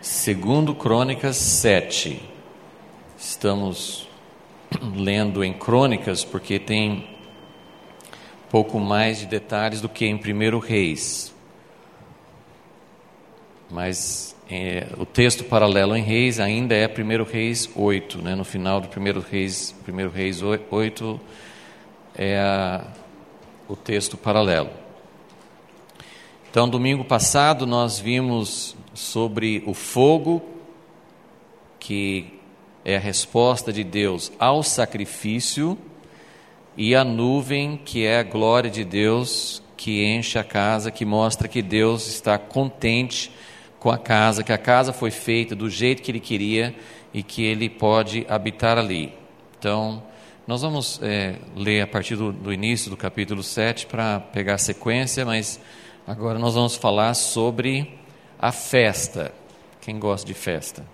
Segundo Crônicas 7. Estamos lendo em Crônicas porque tem pouco mais de detalhes do que em 1 Reis. Mas o texto paralelo em Reis ainda é 1 Reis 8, né? No final do 1 Reis 8 é o texto paralelo. Então, domingo passado nós vimos sobre o fogo, que é a resposta de Deus ao sacrifício, e a nuvem, que é a glória de Deus, que enche a casa, que mostra que Deus está contente com a casa, que a casa foi feita do jeito que Ele queria e que Ele pode habitar ali. Então, nós vamos ler a partir do início do capítulo 7 para pegar a sequência, mas agora nós vamos falar sobre a festa. Quem gosta de festa?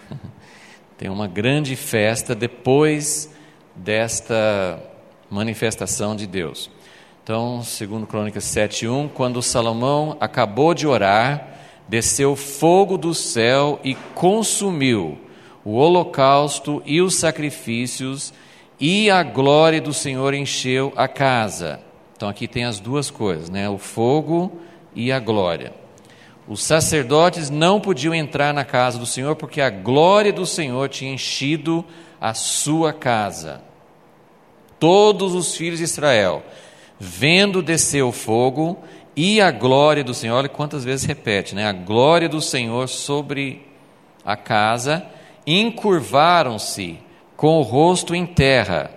Tem uma grande festa depois desta manifestação de Deus. Então, segundo Crônicas 7:1, quando Salomão acabou de orar, desceu fogo do céu e consumiu o holocausto e os sacrifícios, e a glória do Senhor encheu a casa. Então aqui tem as duas coisas, né? O fogo e a glória. Os sacerdotes não podiam entrar na casa do Senhor porque a glória do Senhor tinha enchido a sua casa. Todos os filhos de Israel, vendo descer o fogo e a glória do Senhor, olha quantas vezes repete, né? A glória do Senhor sobre a casa, encurvaram-se com o rosto em terra,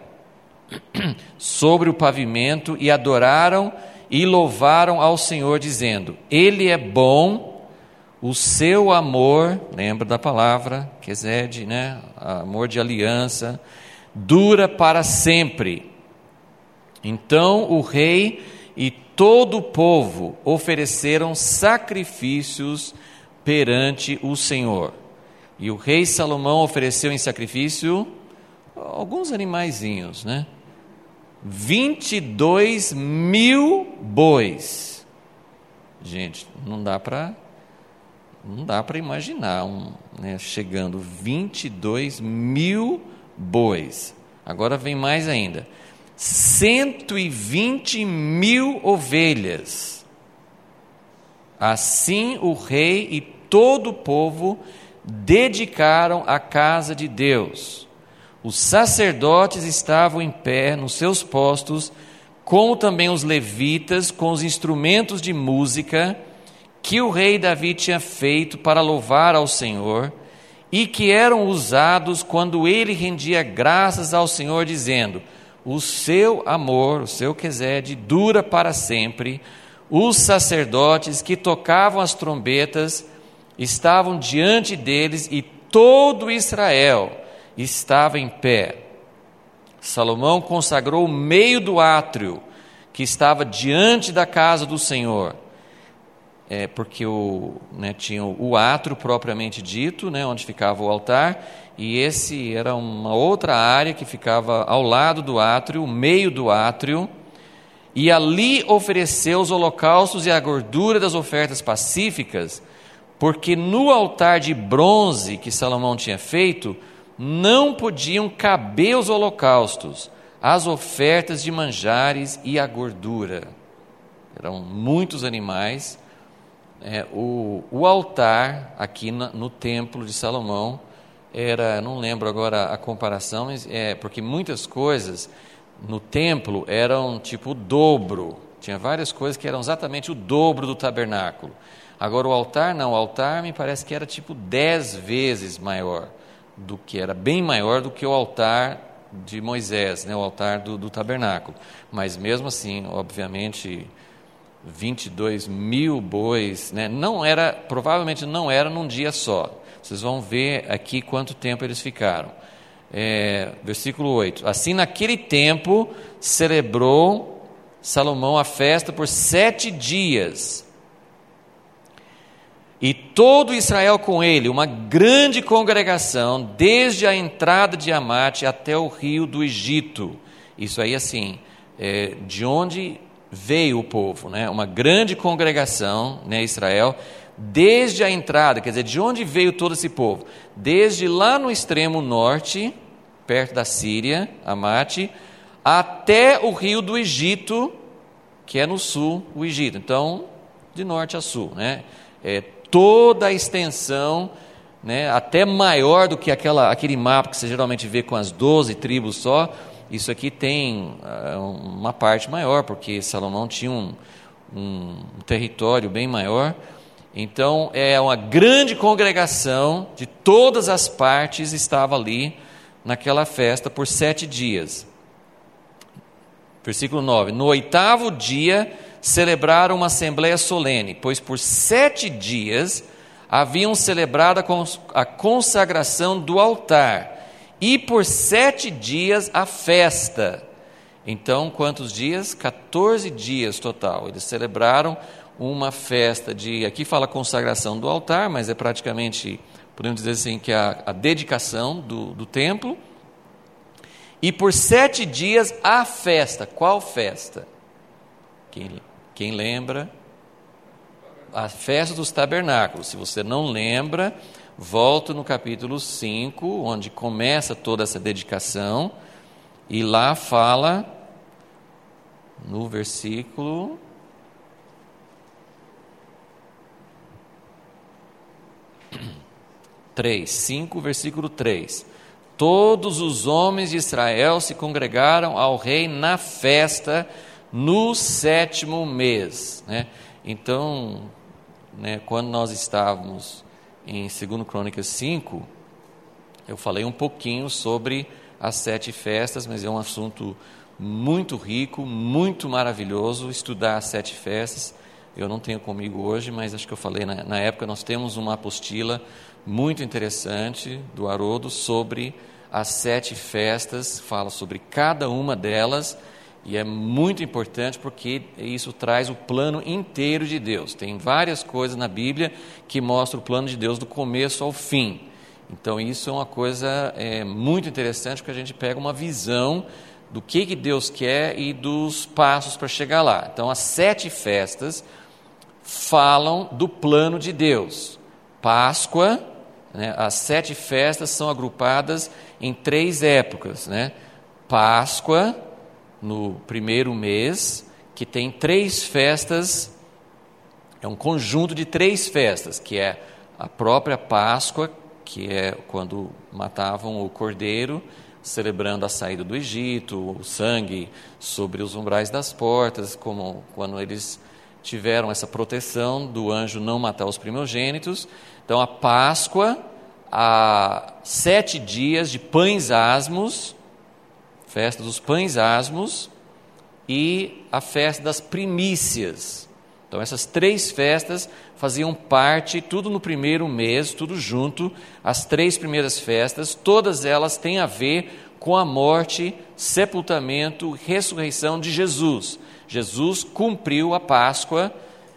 sobre o pavimento, e adoraram e louvaram ao Senhor, dizendo: Ele é bom, o seu amor, lembra da palavra, Kesed, né? Amor de aliança, dura para sempre. Então o rei e todo o povo ofereceram sacrifícios perante o Senhor. E o rei Salomão ofereceu em sacrifício alguns animaizinhos, né? 22.000 bois. Gente, não dá para imaginar chegando 22.000 bois. Agora vem mais ainda: 120.000 ovelhas. Assim o rei e todo o povo dedicaram a casa de Deus. Os sacerdotes estavam em pé nos seus postos, como também os levitas, com os instrumentos de música que o rei Davi tinha feito para louvar ao Senhor, e que eram usados quando ele rendia graças ao Senhor, dizendo: o seu amor, o seu Kesed, dura para sempre. Os sacerdotes que tocavam as trombetas estavam diante deles, e todo Israel estava em pé. Salomão consagrou o meio do átrio que estava diante da casa do Senhor, porque tinha o átrio propriamente dito, onde ficava o altar, e esse era uma outra área que ficava ao lado do átrio, o meio do átrio, e ali ofereceu os holocaustos e a gordura das ofertas pacíficas, porque no altar de bronze que Salomão tinha feito, não podiam caber os holocaustos, as ofertas de manjares e a gordura. Eram muitos animais. O altar aqui no templo de Salomão era, não lembro agora a comparação, mas porque muitas coisas no templo eram tipo o dobro. Tinha várias coisas que eram exatamente o dobro do tabernáculo. Agora o altar não, o altar me parece que era tipo 10 vezes maior, era bem maior do que o altar de Moisés, o altar do tabernáculo. Mas mesmo assim, obviamente, 22.000 bois, provavelmente não era num dia só. Vocês vão ver aqui quanto tempo eles ficaram. Versículo 8: assim naquele tempo celebrou Salomão a festa por 7 dias, e todo Israel com ele, uma grande congregação, desde a entrada de Amate até o rio do Egito. Isso aí, assim, de onde veio o povo, uma grande congregação, Israel, desde a entrada, quer dizer, de onde veio todo esse povo? Desde lá no extremo norte, perto da Síria, Amate, até o rio do Egito, que é no sul, o Egito. Então, de norte a sul, né? Toda a extensão, né, até maior do que aquele mapa que você geralmente vê com as 12 tribos só. Isso aqui tem uma parte maior, porque Salomão tinha um território bem maior. Então, é uma grande congregação de todas as partes estava ali naquela festa por 7 dias. Versículo 9: no 8º dia celebraram uma assembleia solene, pois por 7 dias haviam celebrado a consagração do altar, e por 7 dias a festa. Então, quantos dias? 14 dias total. Eles celebraram uma festa aqui fala consagração do altar, mas é praticamente, podemos dizer assim, que é a dedicação do templo. E por 7 dias a festa. Qual festa? Quem lembra? A festa dos tabernáculos. Se você não lembra, volta no capítulo 5, onde começa toda essa dedicação, e lá fala, no versículo 3, 5, versículo 3. Todos os homens de Israel se congregaram ao rei na festa no 7º mês. Né? Então, quando nós estávamos em 2 Crônicas 5, eu falei um pouquinho sobre as 7 festas, mas é um assunto muito rico, muito maravilhoso, estudar as 7 festas. Eu não tenho comigo hoje, mas acho que eu falei na época, nós temos uma apostila muito interessante do Haroldo sobre as 7 festas, fala sobre cada uma delas, e é muito importante porque isso traz o plano inteiro de Deus. Tem várias coisas na Bíblia que mostram o plano de Deus do começo ao fim. Então isso é uma coisa muito interessante, porque a gente pega uma visão do que Deus quer e dos passos para chegar lá. Então as 7 festas falam do plano de Deus. Páscoa, as 7 festas são agrupadas em 3 épocas. Páscoa, no 1º mês, que tem 3 festas, é um conjunto de 3 festas, que é a própria Páscoa, que é quando matavam o cordeiro, celebrando a saída do Egito, o sangue sobre os umbrais das portas, como quando eles tiveram essa proteção do anjo não matar os primogênitos. Então a Páscoa, há 7 dias de pães asmos, festa dos pães asmos, e a festa das primícias. Então essas 3 festas faziam parte, tudo no 1º mês, tudo junto, as 3 primeiras festas, todas elas têm a ver com a morte, sepultamento, ressurreição de Jesus. Jesus cumpriu a Páscoa,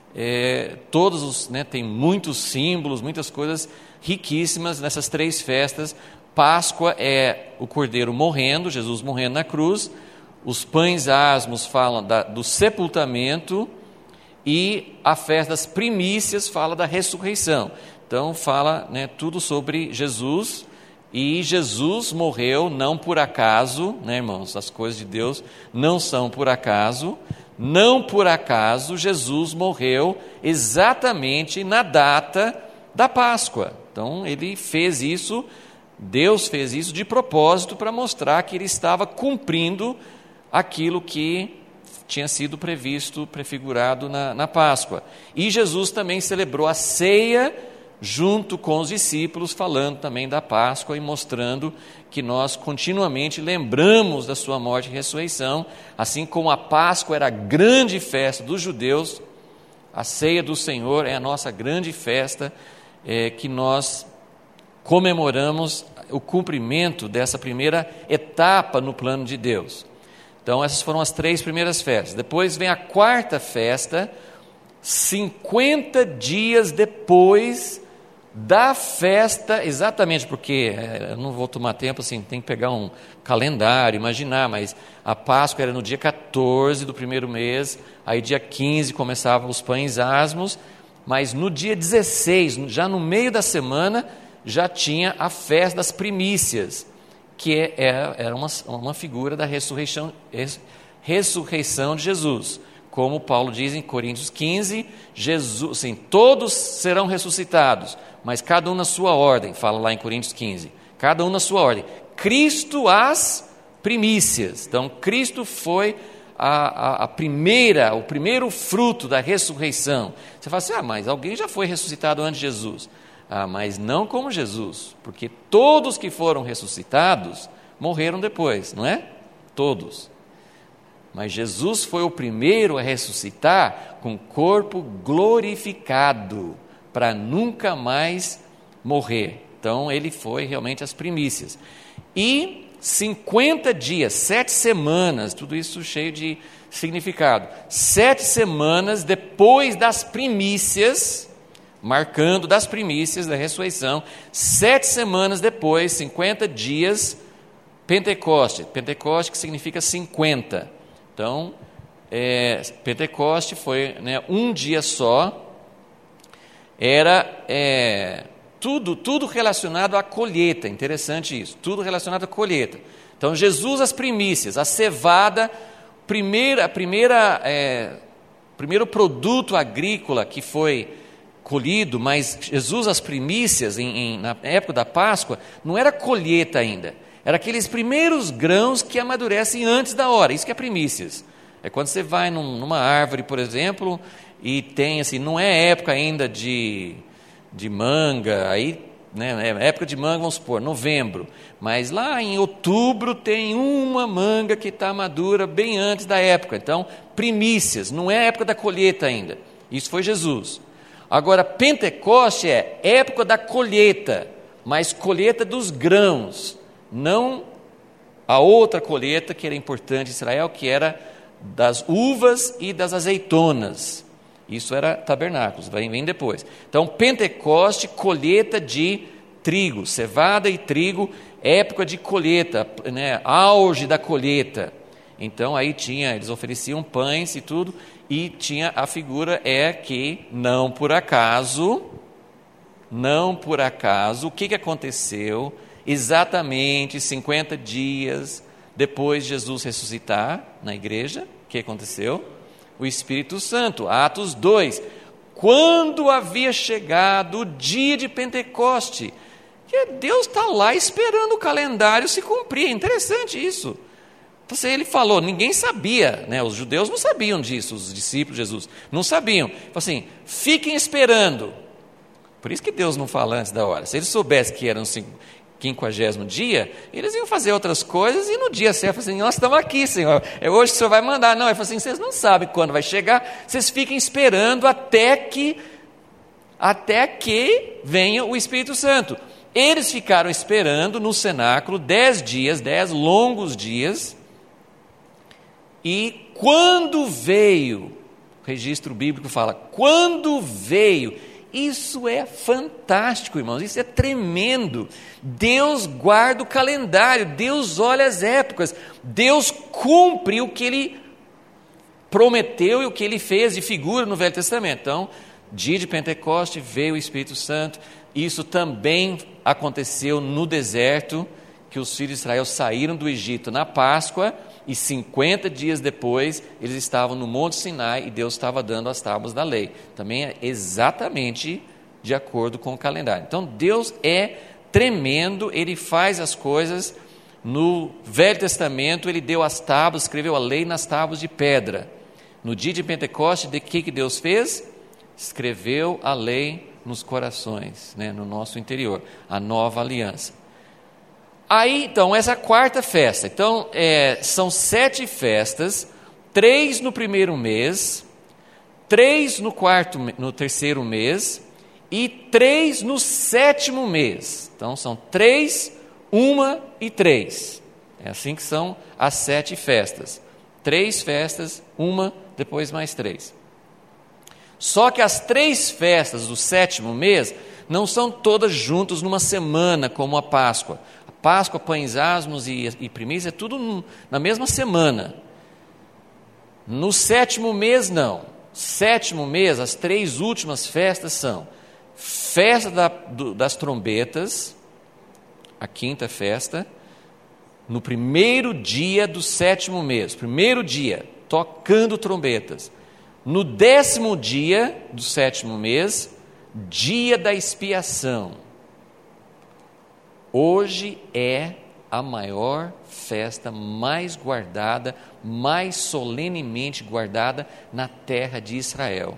tem muitos símbolos, muitas coisas riquíssimas nessas 3 festas. Páscoa é o cordeiro morrendo, Jesus morrendo na cruz. Os pães asmos falam do sepultamento, e a festa das primícias fala da ressurreição. Então fala tudo sobre Jesus, e Jesus morreu não por acaso, irmãos, as coisas de Deus não são por acaso. Não por acaso Jesus morreu exatamente na data da Páscoa. Então ele fez isso, Deus fez isso de propósito para mostrar que ele estava cumprindo aquilo que tinha sido previsto, prefigurado na Páscoa. E Jesus também celebrou a ceia junto com os discípulos, falando também da Páscoa e mostrando que nós continuamente lembramos da sua morte e ressurreição. Assim como a Páscoa era a grande festa dos judeus, a ceia do Senhor é a nossa grande festa, que nós comemoramos o cumprimento dessa primeira etapa no plano de Deus. Então essas foram as 3 primeiras festas. Depois vem a 4ª festa, 50 dias depois da festa, exatamente porque, eu não vou tomar tempo, assim, tem que pegar um calendário, imaginar, mas a Páscoa era no dia 14 do 1º mês, aí dia 15 começavam os pães asmos, mas no dia 16, já no meio da semana, já tinha a festa das primícias, que era uma figura da ressurreição de Jesus. Como Paulo diz em Coríntios 15, Jesus, sim, todos serão ressuscitados, mas cada um na sua ordem, fala lá em Coríntios 15, cada um na sua ordem. Cristo as primícias. Então, Cristo foi o primeiro fruto da ressurreição. Você fala assim, mas alguém já foi ressuscitado antes de Jesus. Mas não como Jesus, porque todos que foram ressuscitados morreram depois, não é? Todos. Mas Jesus foi o primeiro a ressuscitar com corpo glorificado, para nunca mais morrer. Então, ele foi realmente as primícias. E 50 dias, 7 semanas, tudo isso cheio de significado. 7 semanas depois das primícias, marcando das primícias da ressurreição, 7 semanas depois, 50 dias, Pentecoste. Pentecoste que significa 50. Então, Pentecoste foi, um dia só, era tudo relacionado à colheita, interessante isso, tudo relacionado à colheita. Então, Jesus as primícias, a cevada, primeiro produto agrícola que foi colhido, mas Jesus as primícias, na época da Páscoa, não era colheita ainda, era aqueles primeiros grãos que amadurecem antes da hora, isso que é primícias. É quando você vai numa árvore, por exemplo, e tem assim, não é época ainda de manga, aí, é época de manga, vamos supor, novembro, mas lá em outubro tem uma manga que está madura bem antes da época, então primícias, não é época da colheita ainda, isso foi Jesus. Agora Pentecoste é época da colheita, mas colheita dos grãos, não a outra colheita que era importante em Israel, que era das uvas e das azeitonas. Isso era tabernáculos, vem depois. Então, Pentecoste, colheita de trigo, cevada e trigo, época de colheita, auge da colheita. Então, aí eles ofereciam pães e tudo, e tinha a figura que, não por acaso, o que aconteceu exatamente 50 dias depois de Jesus ressuscitar na igreja? O que aconteceu? O Espírito Santo, Atos 2, quando havia chegado o dia de Pentecoste, que Deus está lá esperando o calendário se cumprir, interessante isso. Então, ele falou, ninguém sabia, os judeus não sabiam disso, os discípulos de Jesus, não sabiam, falou assim, fiquem esperando, por isso que Deus não fala antes da hora, se eles soubessem que eram 50º dia, eles iam fazer outras coisas, e no dia certo, assim, nós estamos aqui, Senhor, é hoje que o Senhor vai mandar. Não, ele falou assim, vocês não sabem quando vai chegar, vocês fiquem esperando até que venha o Espírito Santo. Eles ficaram esperando no cenáculo 10 dias, 10 longos dias, e quando veio, o registro bíblico fala, quando veio, isso é fantástico, irmãos, isso é tremendo. Deus guarda o calendário, Deus olha as épocas, Deus cumpre o que Ele prometeu e o que Ele fez de figura no Velho Testamento. Então, dia de Pentecoste, veio o Espírito Santo, isso também aconteceu no deserto, que os filhos de Israel saíram do Egito na Páscoa, e 50 dias depois, eles estavam no Monte Sinai, e Deus estava dando as tábuas da lei. Também é exatamente de acordo com o calendário. Então, Deus é tremendo, Ele faz as coisas. No Velho Testamento, Ele deu as tábuas, escreveu a lei nas tábuas de pedra. No dia de Pentecoste, o que Deus fez? Escreveu a lei nos corações, no nosso interior, a nova aliança. Aí, então, essa quarta festa, então, são 7 festas, 3 no primeiro mês, 3 no terceiro mês, e 3 no 7º mês. Então, são 3, 1 e 3. É assim que são as 7 festas. 3 festas, 1, depois mais 3. Só que as 3 festas do 7º mês não são todas juntas numa semana, como a Páscoa. Páscoa, pães asmos e primícias, é tudo na mesma semana. No 7º mês, não. Sétimo mês, as 3 últimas festas são festa das trombetas, a 5ª festa, no primeiro dia do 7º mês, primeiro dia, tocando trombetas. No 10º dia do 7º mês, dia da expiação. Hoje é a maior festa, mais guardada, mais solenemente guardada na terra de Israel.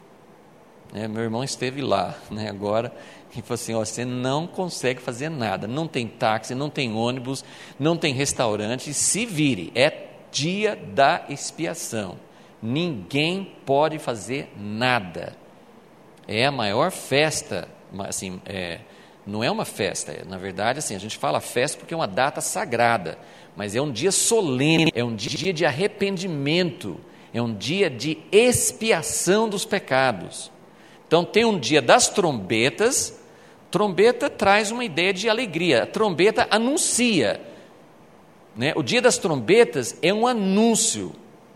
Meu irmão esteve lá, agora, e falou assim, você não consegue fazer nada, não tem táxi, não tem ônibus, não tem restaurante, se vire, é dia da expiação, ninguém pode fazer nada, é a maior festa, assim, não é uma festa, na verdade, assim, a gente fala festa porque é uma data sagrada, mas é um dia solene, é um dia de arrependimento, é um dia de expiação dos pecados. Então tem um dia das trombetas, trombeta traz uma ideia de alegria, a trombeta anuncia, o dia das trombetas é um anúncio,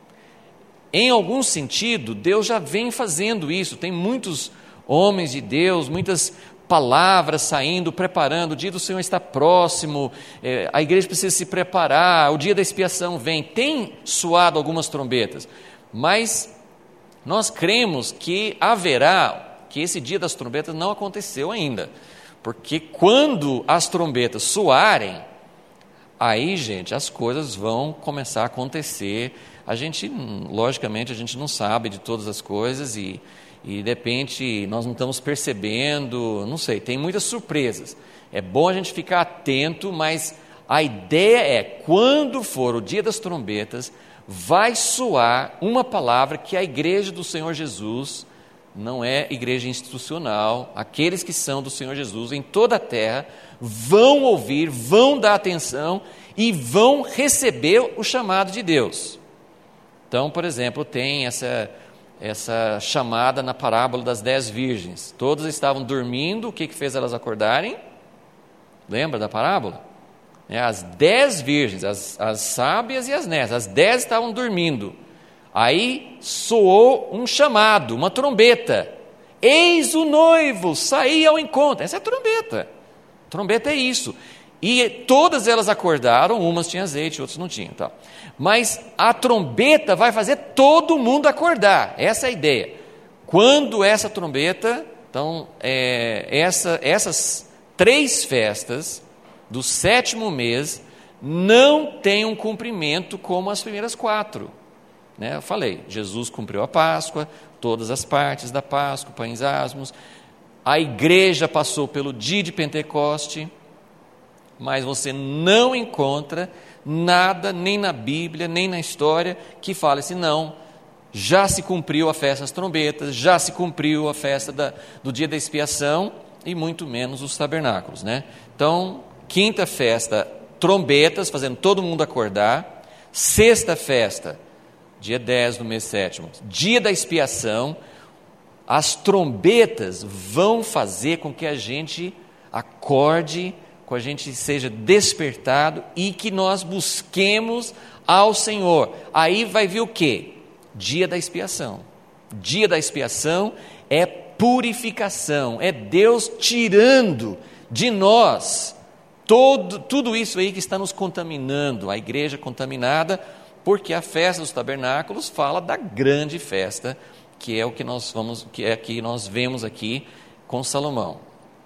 em algum sentido Deus já vem fazendo isso, tem muitos homens de Deus, muitas palavras saindo, preparando, o dia do Senhor está próximo, a igreja precisa se preparar, o dia da expiação vem, tem soado algumas trombetas, mas nós cremos que que esse dia das trombetas não aconteceu ainda, porque quando as trombetas soarem, aí, gente, as coisas vão começar a acontecer, logicamente, a gente não sabe de todas as coisas e de repente nós não estamos percebendo, não sei, tem muitas surpresas. É bom a gente ficar atento, mas a ideia é, quando for o dia das trombetas, vai soar uma palavra que a igreja do Senhor Jesus, não é igreja institucional, aqueles que são do Senhor Jesus em toda a terra, vão ouvir, vão dar atenção e vão receber o chamado de Deus. Então, por exemplo, tem essa chamada na parábola das 10 virgens. Todas estavam dormindo, o que fez elas acordarem? Lembra da parábola? As 10 virgens, as sábias e as nécias, as 10 estavam dormindo. Aí soou um chamado, uma trombeta. Eis o noivo, saí ao encontro. Essa é a trombeta. Trombeta é isso. E todas elas acordaram, umas tinham azeite, outras não tinham. Tá? Mas a trombeta vai fazer todo mundo acordar, essa é a ideia. Quando essa trombeta, então, essas 3 festas do 7º mês não têm um cumprimento como as primeiras 4. Eu falei, Jesus cumpriu a Páscoa, todas as partes da Páscoa, pães asmos, a igreja passou pelo dia de Pentecoste, mas você não encontra nada, nem na Bíblia, nem na história, que fale assim, não, já se cumpriu a festa das trombetas, já se cumpriu a festa do dia da expiação, e muito menos os tabernáculos. Então, 5ª festa, trombetas, fazendo todo mundo acordar. 6ª festa, dia 10 do mês 7º, dia da expiação, as trombetas vão fazer com que a gente acorde, que a gente seja despertado e que nós busquemos ao Senhor. Aí vai vir o quê? Dia da expiação. Dia da expiação é purificação, é Deus tirando de nós tudo isso aí que está nos contaminando, a igreja contaminada, porque a festa dos tabernáculos fala da grande festa, que é o que nós vemos aqui com Salomão.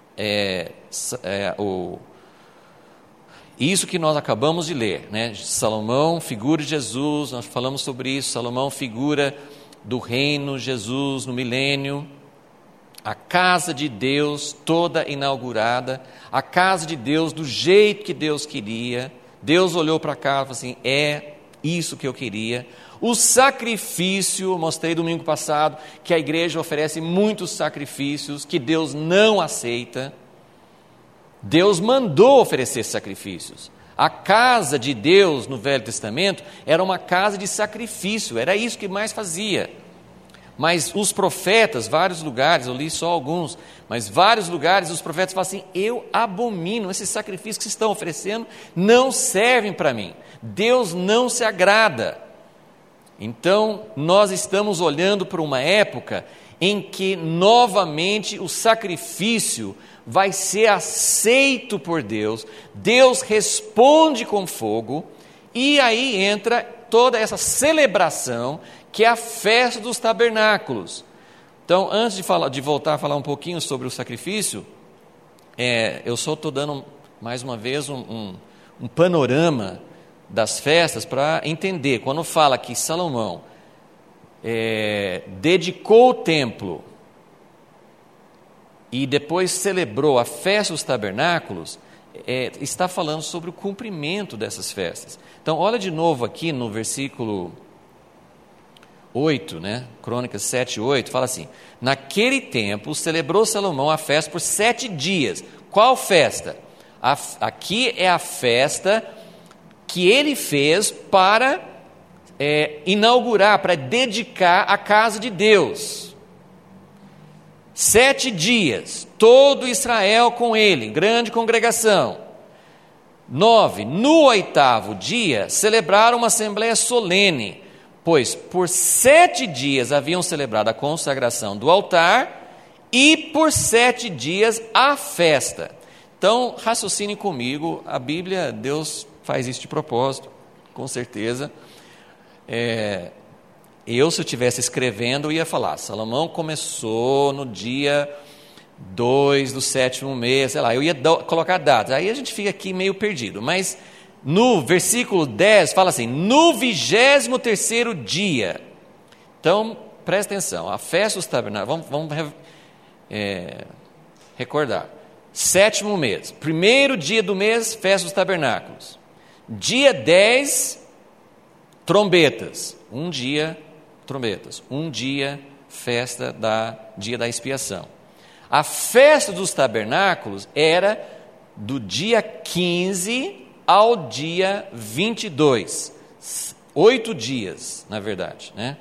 Isso que nós acabamos de ler, Salomão, figura de Jesus, nós falamos sobre isso, Salomão, figura do reino, Jesus no milênio, a casa de Deus toda inaugurada, a casa de Deus do jeito que Deus queria, Deus olhou para cá e falou assim, é isso que eu queria. O sacrifício, mostrei domingo passado, que a igreja oferece muitos sacrifícios, que Deus não aceita. Deus mandou oferecer sacrifícios. A casa de Deus no Velho Testamento era uma casa de sacrifício, era isso que mais fazia. Mas os profetas, vários lugares, eu li só alguns, mas vários lugares os profetas falam assim, eu abomino esses sacrifícios que vocês estão oferecendo, não servem para mim, Deus não se agrada. Então, nós estamos olhando para uma época em que, novamente, o sacrifício vai ser aceito por Deus, Deus responde com fogo, e aí entra toda essa celebração, que é a festa dos tabernáculos. Então, antes de voltar a falar um pouquinho sobre o sacrifício, eu só estou dando, mais uma vez, um panorama das festas para entender. Quando fala que Salomão dedicou o templo e depois celebrou a festa dos tabernáculos, está falando sobre o cumprimento dessas festas. Então, olha de novo aqui no versículo 8, né? Crônicas 7, 8, fala assim: naquele tempo celebrou Salomão a festa por 7 dias. Qual festa? Aqui é a festa que ele fez para inaugurar, para dedicar a casa de Deus. 7 dias, todo Israel com ele, grande congregação. 9, no 8º dia, celebraram uma assembleia solene, pois por 7 dias haviam celebrado a consagração do altar e por 7 dias a festa. Então, raciocine comigo, a Bíblia, Deus faz isso de propósito, com certeza. Se eu estivesse escrevendo, eu ia falar, Salomão começou no dia 2 do 7º mês, sei lá, eu ia colocar datas, aí a gente fica aqui meio perdido, mas no versículo 10 fala assim, no 23º dia. Então, presta atenção, a festa dos tabernáculos, vamos recordar, 7º mês, 1º dia do mês, festa dos tabernáculos, dia 10, trombetas, um dia, festa dia da expiação. A festa dos tabernáculos era do dia 15 ao dia 22, 8 dias, na verdade, né?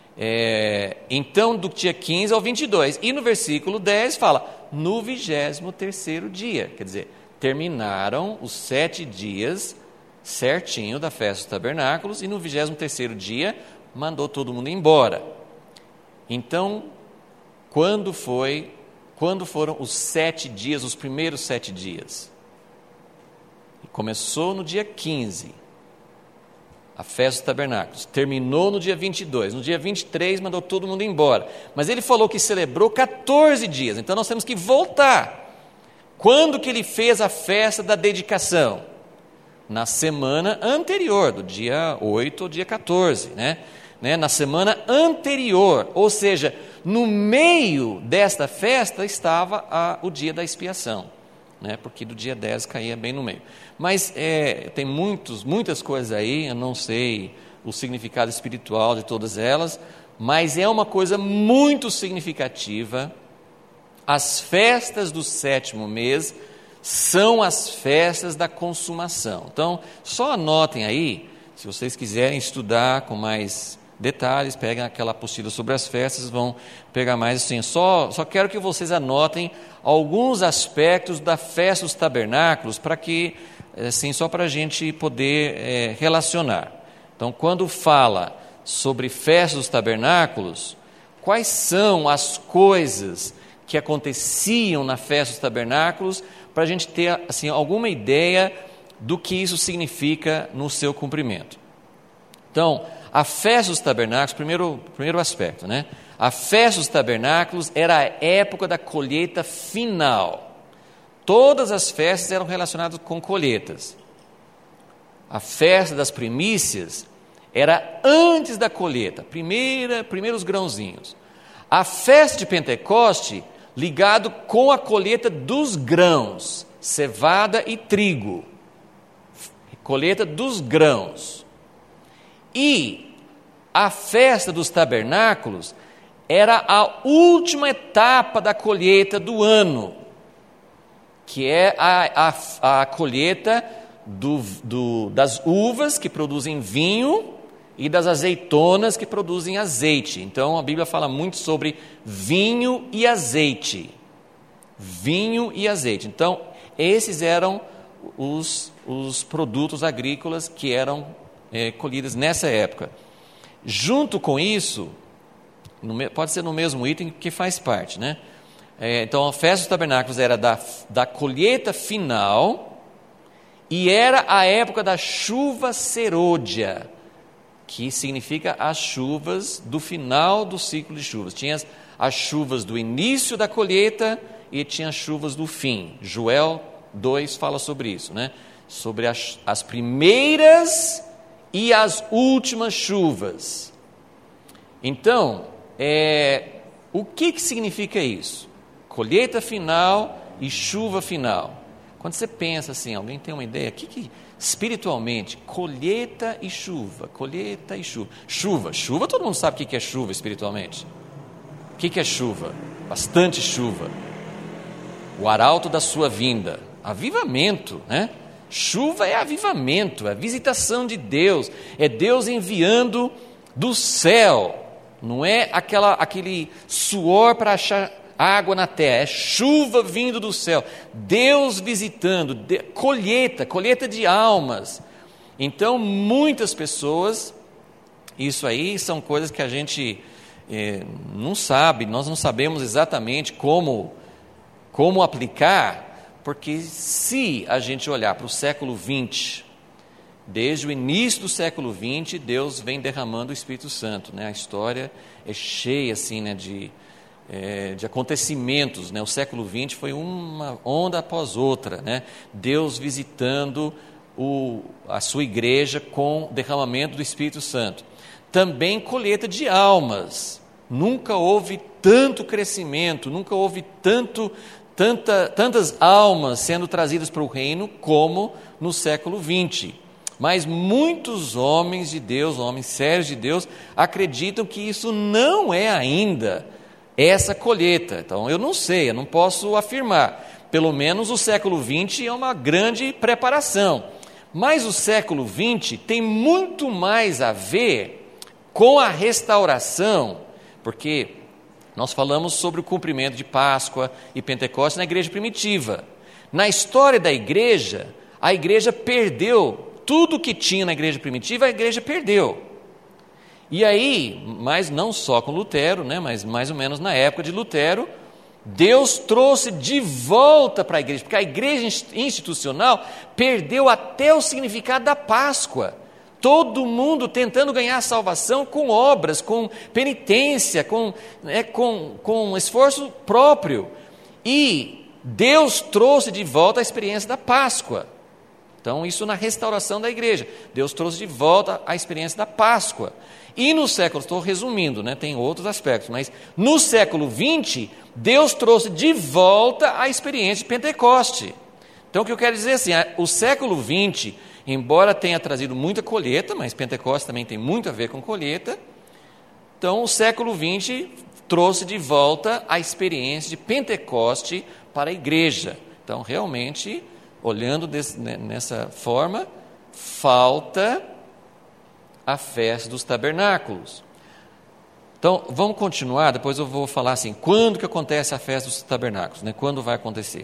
Então, do dia 15 ao 22, e no versículo 10 fala, no 23º dia, quer dizer, terminaram os 7 dias certinho da festa dos tabernáculos, e no 23º dia, mandou todo mundo embora. Então, quando foram os 7 dias, os primeiros 7 dias? Começou no dia 15, a festa dos tabernáculos, terminou no dia 22, no dia 23 mandou todo mundo embora, mas ele falou que celebrou 14 dias, então nós temos que voltar. Quando que ele fez a festa da dedicação? Na semana anterior, do dia 8 ao dia 14, né? Na semana anterior, ou seja, no meio desta festa estava o dia da expiação, né? Porque do dia 10 caía bem no meio. Mas tem muitas coisas aí, eu não sei o significado espiritual de todas elas, mas é uma coisa muito significativa. As festas do 7º mês são as festas da consumação. Então, só anotem aí, se vocês quiserem estudar com mais detalhes, peguem aquela apostila sobre as festas, vão pegar mais assim. Só quero que vocês anotem alguns aspectos da festa dos tabernáculos, para que, assim, só para a gente poder relacionar. Então, quando fala sobre festa dos tabernáculos, quais são as coisas que aconteciam na festa dos tabernáculos, para a gente ter assim, alguma ideia do que isso significa no seu cumprimento. Então, a festa dos tabernáculos, primeiro aspecto, né? A festa dos tabernáculos era a época da colheita final. Todas as festas eram relacionadas com colheitas. A festa das primícias era antes da colheita, primeiros grãozinhos. A festa de Pentecoste, ligado com a colheita dos grãos, cevada e trigo. Colheita dos grãos. E a festa dos tabernáculos era a última etapa da colheita do ano, que é a colheita das uvas que produzem vinho e das azeitonas que produzem azeite. Então a Bíblia fala muito sobre vinho e azeite. Vinho e azeite. Então esses eram os produtos agrícolas que eram colhidos nessa época. Junto com isso, pode ser no mesmo item que faz parte, né? Então, a festa dos tabernáculos era da colheita final e era a época da chuva serôdia, que significa as chuvas do final do ciclo de chuvas. Tinha as chuvas do início da colheita e tinha as chuvas do fim. Joel 2 fala sobre isso, né? Sobre as primeiras e as últimas chuvas. Então, o que significa isso? Colheita final e chuva final. Quando você pensa assim, alguém tem uma ideia? O que espiritualmente, colheita e chuva, colheita e chuva. Chuva, todo mundo sabe o que é chuva espiritualmente. O que é chuva? Bastante chuva. O arauto da sua vinda. Avivamento, né? Chuva é avivamento, é visitação de Deus, é Deus enviando do céu, não é aquele suor para achar água na terra, é chuva vindo do céu, Deus visitando, colheita de almas. Então, muitas pessoas, isso aí são coisas que a gente não sabe, nós não sabemos exatamente como aplicar, porque se a gente olhar para o século 20, desde o início do século 20, Deus vem derramando o Espírito Santo, né? A história é cheia assim, né, de acontecimentos, né? O século 20 foi uma onda após outra, né? Deus visitando a sua igreja com o derramamento do Espírito Santo. Também colheita de almas. Nunca houve tanto crescimento, nunca houve tantas almas sendo trazidas para o reino como no século 20. Mas muitos homens de Deus, homens sérios de Deus, acreditam que isso não é ainda essa colheita. Então, eu não sei, eu não posso afirmar. Pelo menos o século 20 é uma grande preparação. Mas o século 20 tem muito mais a ver com a restauração, porque nós falamos sobre o cumprimento de Páscoa e Pentecostes na igreja primitiva. Na história da igreja, a igreja perdeu tudo que tinha na igreja primitiva, a igreja perdeu. E aí, mas não só com Lutero, né, mas mais ou menos na época de Lutero, Deus trouxe de volta para a igreja, porque a igreja institucional perdeu até o significado da Páscoa. Todo mundo tentando ganhar a salvação com obras, com penitência, com esforço próprio. E Deus trouxe de volta a experiência da Páscoa. Então, isso na restauração da igreja. Deus trouxe de volta a experiência da Páscoa. E no século, estou resumindo, né, tem outros aspectos, mas no século 20, Deus trouxe de volta a experiência de Pentecoste. Então, o que eu quero dizer é assim, o século 20, embora tenha trazido muita colheita, mas Pentecoste também tem muito a ver com colheita, então o século 20 trouxe de volta a experiência de Pentecoste para a igreja. Então, realmente, olhando nessa forma, falta a festa dos tabernáculos. Então, vamos continuar, depois eu vou falar assim, quando que acontece a festa dos tabernáculos, né? Quando vai acontecer?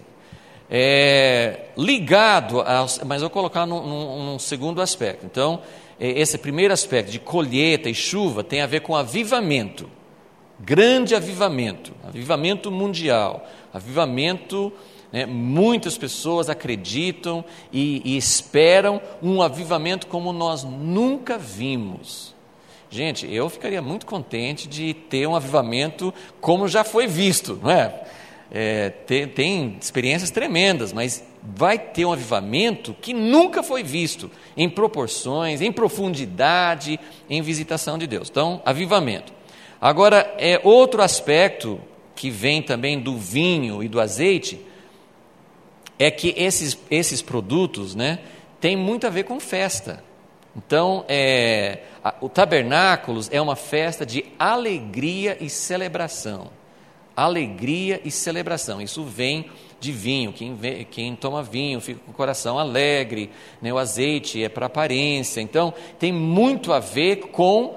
Ligado, mas eu vou colocar num segundo aspecto. Então, esse primeiro aspecto de colheita e chuva tem a ver com avivamento, grande avivamento mundial, avivamento, né? Muitas pessoas acreditam e esperam um avivamento como nós nunca vimos. Gente, eu ficaria muito contente de ter um avivamento como já foi visto, não é? Tem experiências tremendas, mas vai ter um avivamento que nunca foi visto, em proporções, em profundidade, em visitação de Deus. Então, avivamento. Agora, outro aspecto que vem também do vinho e do azeite, é que esses produtos, né, tem muito a ver com festa. Então, o tabernáculos é uma festa de alegria e celebração. Alegria e celebração, isso vem de vinho. Quem toma vinho fica com o coração alegre, né? O azeite é para aparência. Então, tem muito a ver com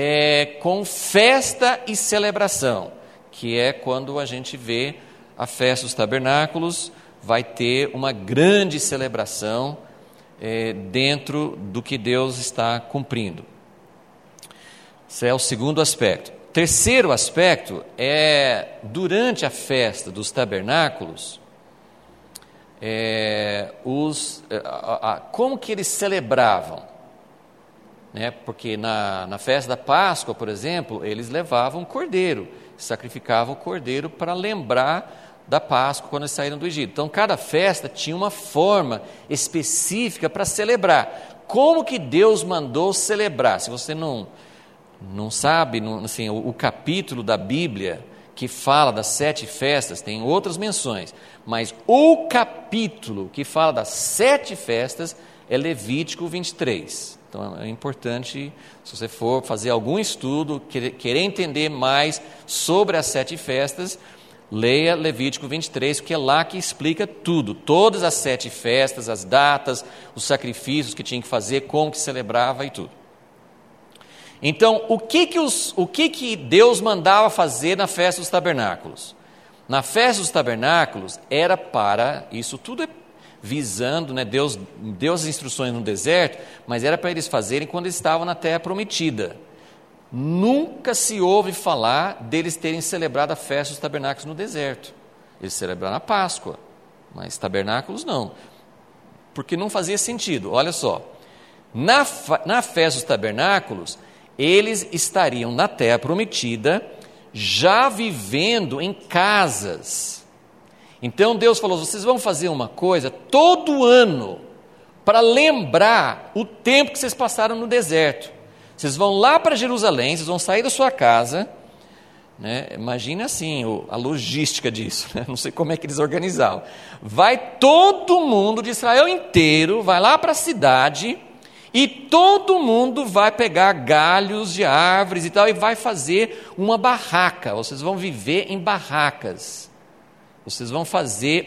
festa e celebração, que é quando a gente vê a festa dos tabernáculos, vai ter uma grande celebração dentro do que Deus está cumprindo. Esse é o segundo aspecto. Terceiro aspecto é, durante a festa dos tabernáculos, como que eles celebravam, né? Porque na festa da Páscoa, por exemplo, eles levavam cordeiro, sacrificavam o cordeiro para lembrar da Páscoa quando eles saíram do Egito. Então cada festa tinha uma forma específica para celebrar. Como que Deus mandou celebrar? Se você não sabe, assim, o capítulo da Bíblia que fala das 7 festas, tem outras menções, mas o capítulo que fala das 7 festas é Levítico 23. Então é importante, se você for fazer algum estudo, querer entender mais sobre as 7 festas, leia Levítico 23, porque é lá que explica tudo, todas as 7 festas, as datas, os sacrifícios que tinha que fazer, como que celebrava e tudo. Então, o que Deus mandava fazer na festa dos tabernáculos? Na festa dos tabernáculos era para, isso tudo é visando, né, Deus deu as instruções no deserto, mas era para eles fazerem quando eles estavam na terra prometida. Nunca se ouve falar deles terem celebrado a festa dos tabernáculos no deserto. Eles celebraram a Páscoa, mas tabernáculos não, porque não fazia sentido. Olha só, na festa dos tabernáculos, eles estariam na terra prometida, já vivendo em casas. Então Deus falou, vocês vão fazer uma coisa todo ano, para lembrar o tempo que vocês passaram no deserto. Vocês vão lá para Jerusalém, vocês vão sair da sua casa, né? Imagine assim, a logística disso, né? Não sei como é que eles organizavam. Vai todo mundo de Israel inteiro, vai lá para a cidade, e todo mundo vai pegar galhos de árvores e tal, e vai fazer uma barraca. Vocês vão viver em barracas. Vocês vão fazer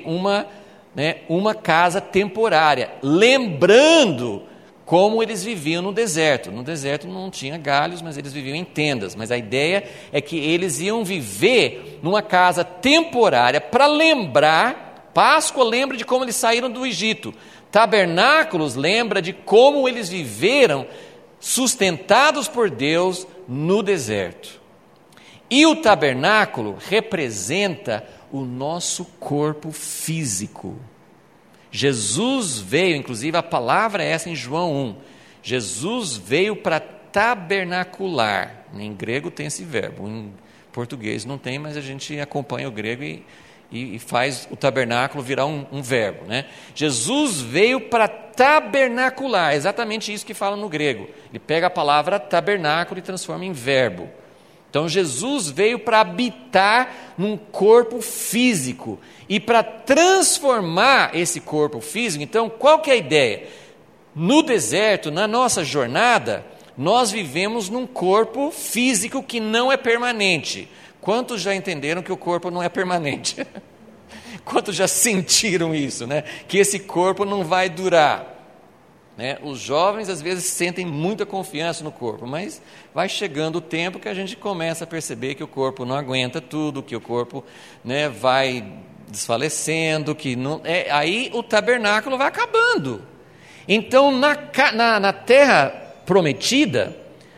uma casa temporária, lembrando como eles viviam no deserto. No deserto não tinha galhos, mas eles viviam em tendas. Mas a ideia é que eles iam viver numa casa temporária para lembrar. Páscoa lembra de como eles saíram do Egito. Tabernáculos lembra de como eles viveram sustentados por Deus no deserto. E o tabernáculo representa o nosso corpo físico. Jesus veio, inclusive a palavra é essa em João 1, Jesus veio para tabernacular. Em grego tem esse verbo, em português não tem, mas a gente acompanha o grego e faz o tabernáculo virar um verbo, né? Jesus veio para tabernacular, exatamente isso que fala no grego. Ele pega a palavra tabernáculo e transforma em verbo. Então Jesus veio para habitar num corpo físico e para transformar esse corpo físico. Então qual que é a ideia? No deserto, na nossa jornada, nós vivemos num corpo físico que não é permanente. Quantos já entenderam que o corpo não é permanente? Quantos já sentiram isso, né? Que esse corpo não vai durar, né? Os jovens às vezes sentem muita confiança no corpo, mas vai chegando o tempo que a gente começa a perceber que o corpo não aguenta tudo, que o corpo, né, vai desfalecendo, que não, aí o tabernáculo vai acabando. Então na terra prometida,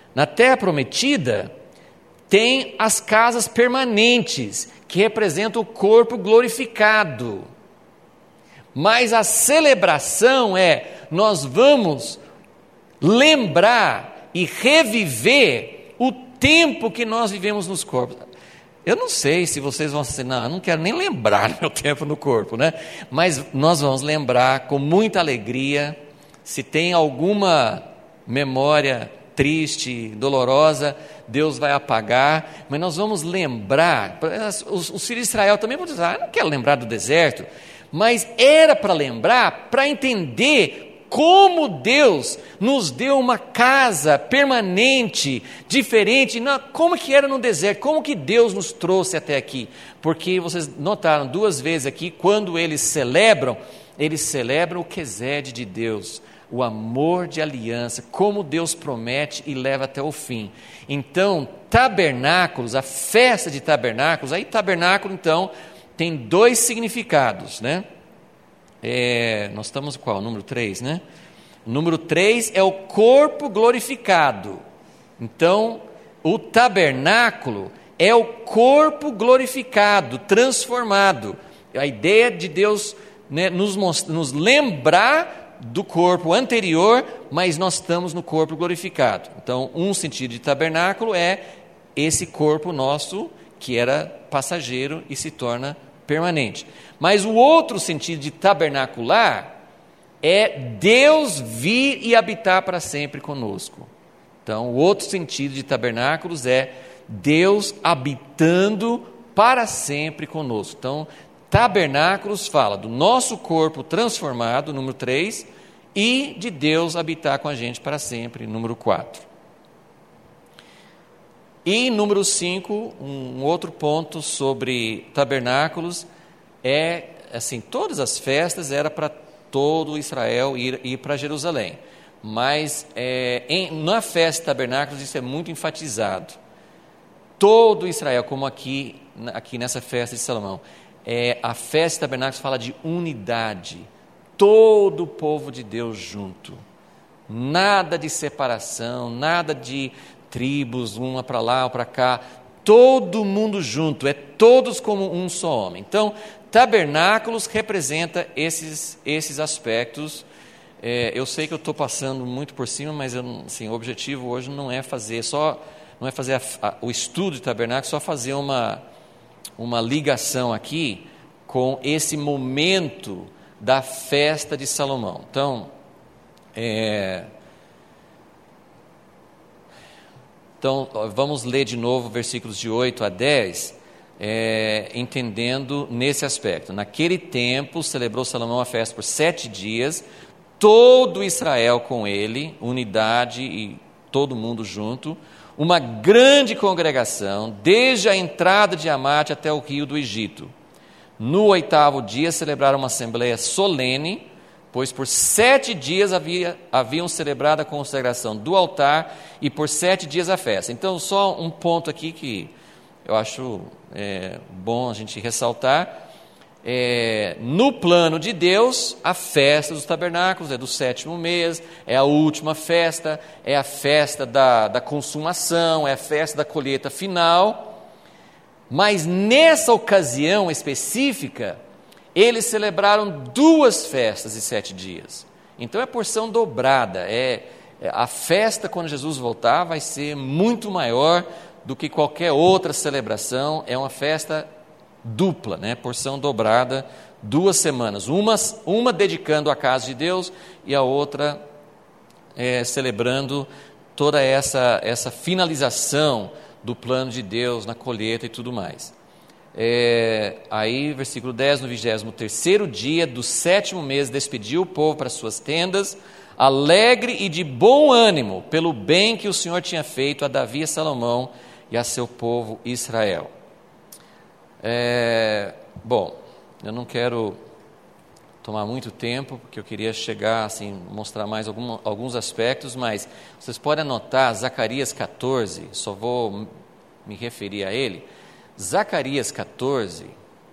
tem as casas permanentes, que representam o corpo glorificado. Mas a celebração nós vamos lembrar e reviver o tempo que nós vivemos nos corpos. Eu não sei se vocês vão dizer, não, eu não quero nem lembrar do meu tempo no corpo, né? Mas nós vamos lembrar com muita alegria. Se tem alguma memória triste, dolorosa, Deus vai apagar, mas nós vamos lembrar. Os filhos de Israel também vão dizer, eu não quero lembrar do deserto, mas era para lembrar, para entender como Deus nos deu uma casa permanente, diferente, como que era no deserto, como que Deus nos trouxe até aqui, porque vocês notaram 2 vezes aqui, quando eles celebram o Quesed de Deus, o amor de aliança, como Deus promete e leva até o fim. Então, tabernáculos, a festa de tabernáculos, aí tabernáculo então tem 2 significados, né? Nós estamos qual? Número 3, né? O número 3 é o corpo glorificado. Então, o tabernáculo é o corpo glorificado, transformado. A ideia de Deus, né, nos lembrar do corpo anterior, mas nós estamos no corpo glorificado. Então, um sentido de tabernáculo é esse corpo nosso, que era passageiro e se torna permanente. Mas o outro sentido de tabernacular é Deus vir e habitar para sempre conosco. Então, o outro sentido de tabernáculos é Deus habitando para sempre conosco. Então, tabernáculos fala do nosso corpo transformado, número 3, e de Deus habitar com a gente para sempre, número 4. E número 5, um outro ponto sobre tabernáculos é, assim, todas as festas era para todo Israel ir para Jerusalém. Mas na festa de tabernáculos isso é muito enfatizado. Todo Israel, como aqui nessa festa de Salomão, a festa de tabernáculos fala de unidade. Todo o povo de Deus junto. Nada de separação, nada de tribos, uma para lá ou para cá. Todo mundo junto, todos como um só homem. Então, tabernáculos representa esses aspectos. Eu sei que eu estou passando muito por cima, mas assim, o objetivo hoje não é fazer o estudo de tabernáculos, só fazer uma ligação aqui com esse momento da festa de Salomão. Então, vamos ler de novo versículos de 8 a 10, entendendo nesse aspecto. Naquele tempo, celebrou Salomão a festa por 7 dias, todo Israel com ele, unidade e todo mundo junto, uma grande congregação, desde a entrada de Amate até o rio do Egito. No 8º dia, celebraram uma assembleia solene, pois por 7 dias haviam celebrado a consagração do altar e por 7 dias a festa. Então, só um ponto aqui que eu acho bom a gente ressaltar. No plano de Deus, a festa dos tabernáculos é do 7º mês, é a última festa, é a festa da consumação, é a festa da colheita final. Mas nessa ocasião específica, eles celebraram 2 festas de 7 dias. Então é porção dobrada. A festa, quando Jesus voltar, vai ser muito maior do que qualquer outra celebração. É uma festa dupla, né? Porção dobrada, 2 semanas. Uma dedicando à casa de Deus e a outra celebrando toda essa finalização do plano de Deus na colheita e tudo mais. Aí, versículo 10, no 23º dia do 7º mês, despediu o povo para suas tendas, alegre e de bom ânimo, pelo bem que o Senhor tinha feito a Davi, a Salomão e a seu povo Israel. Bom, eu não quero tomar muito tempo, porque eu queria chegar, assim, mostrar mais alguns aspectos, mas vocês podem anotar Zacarias 14, só vou me referir a ele. Zacarias 14,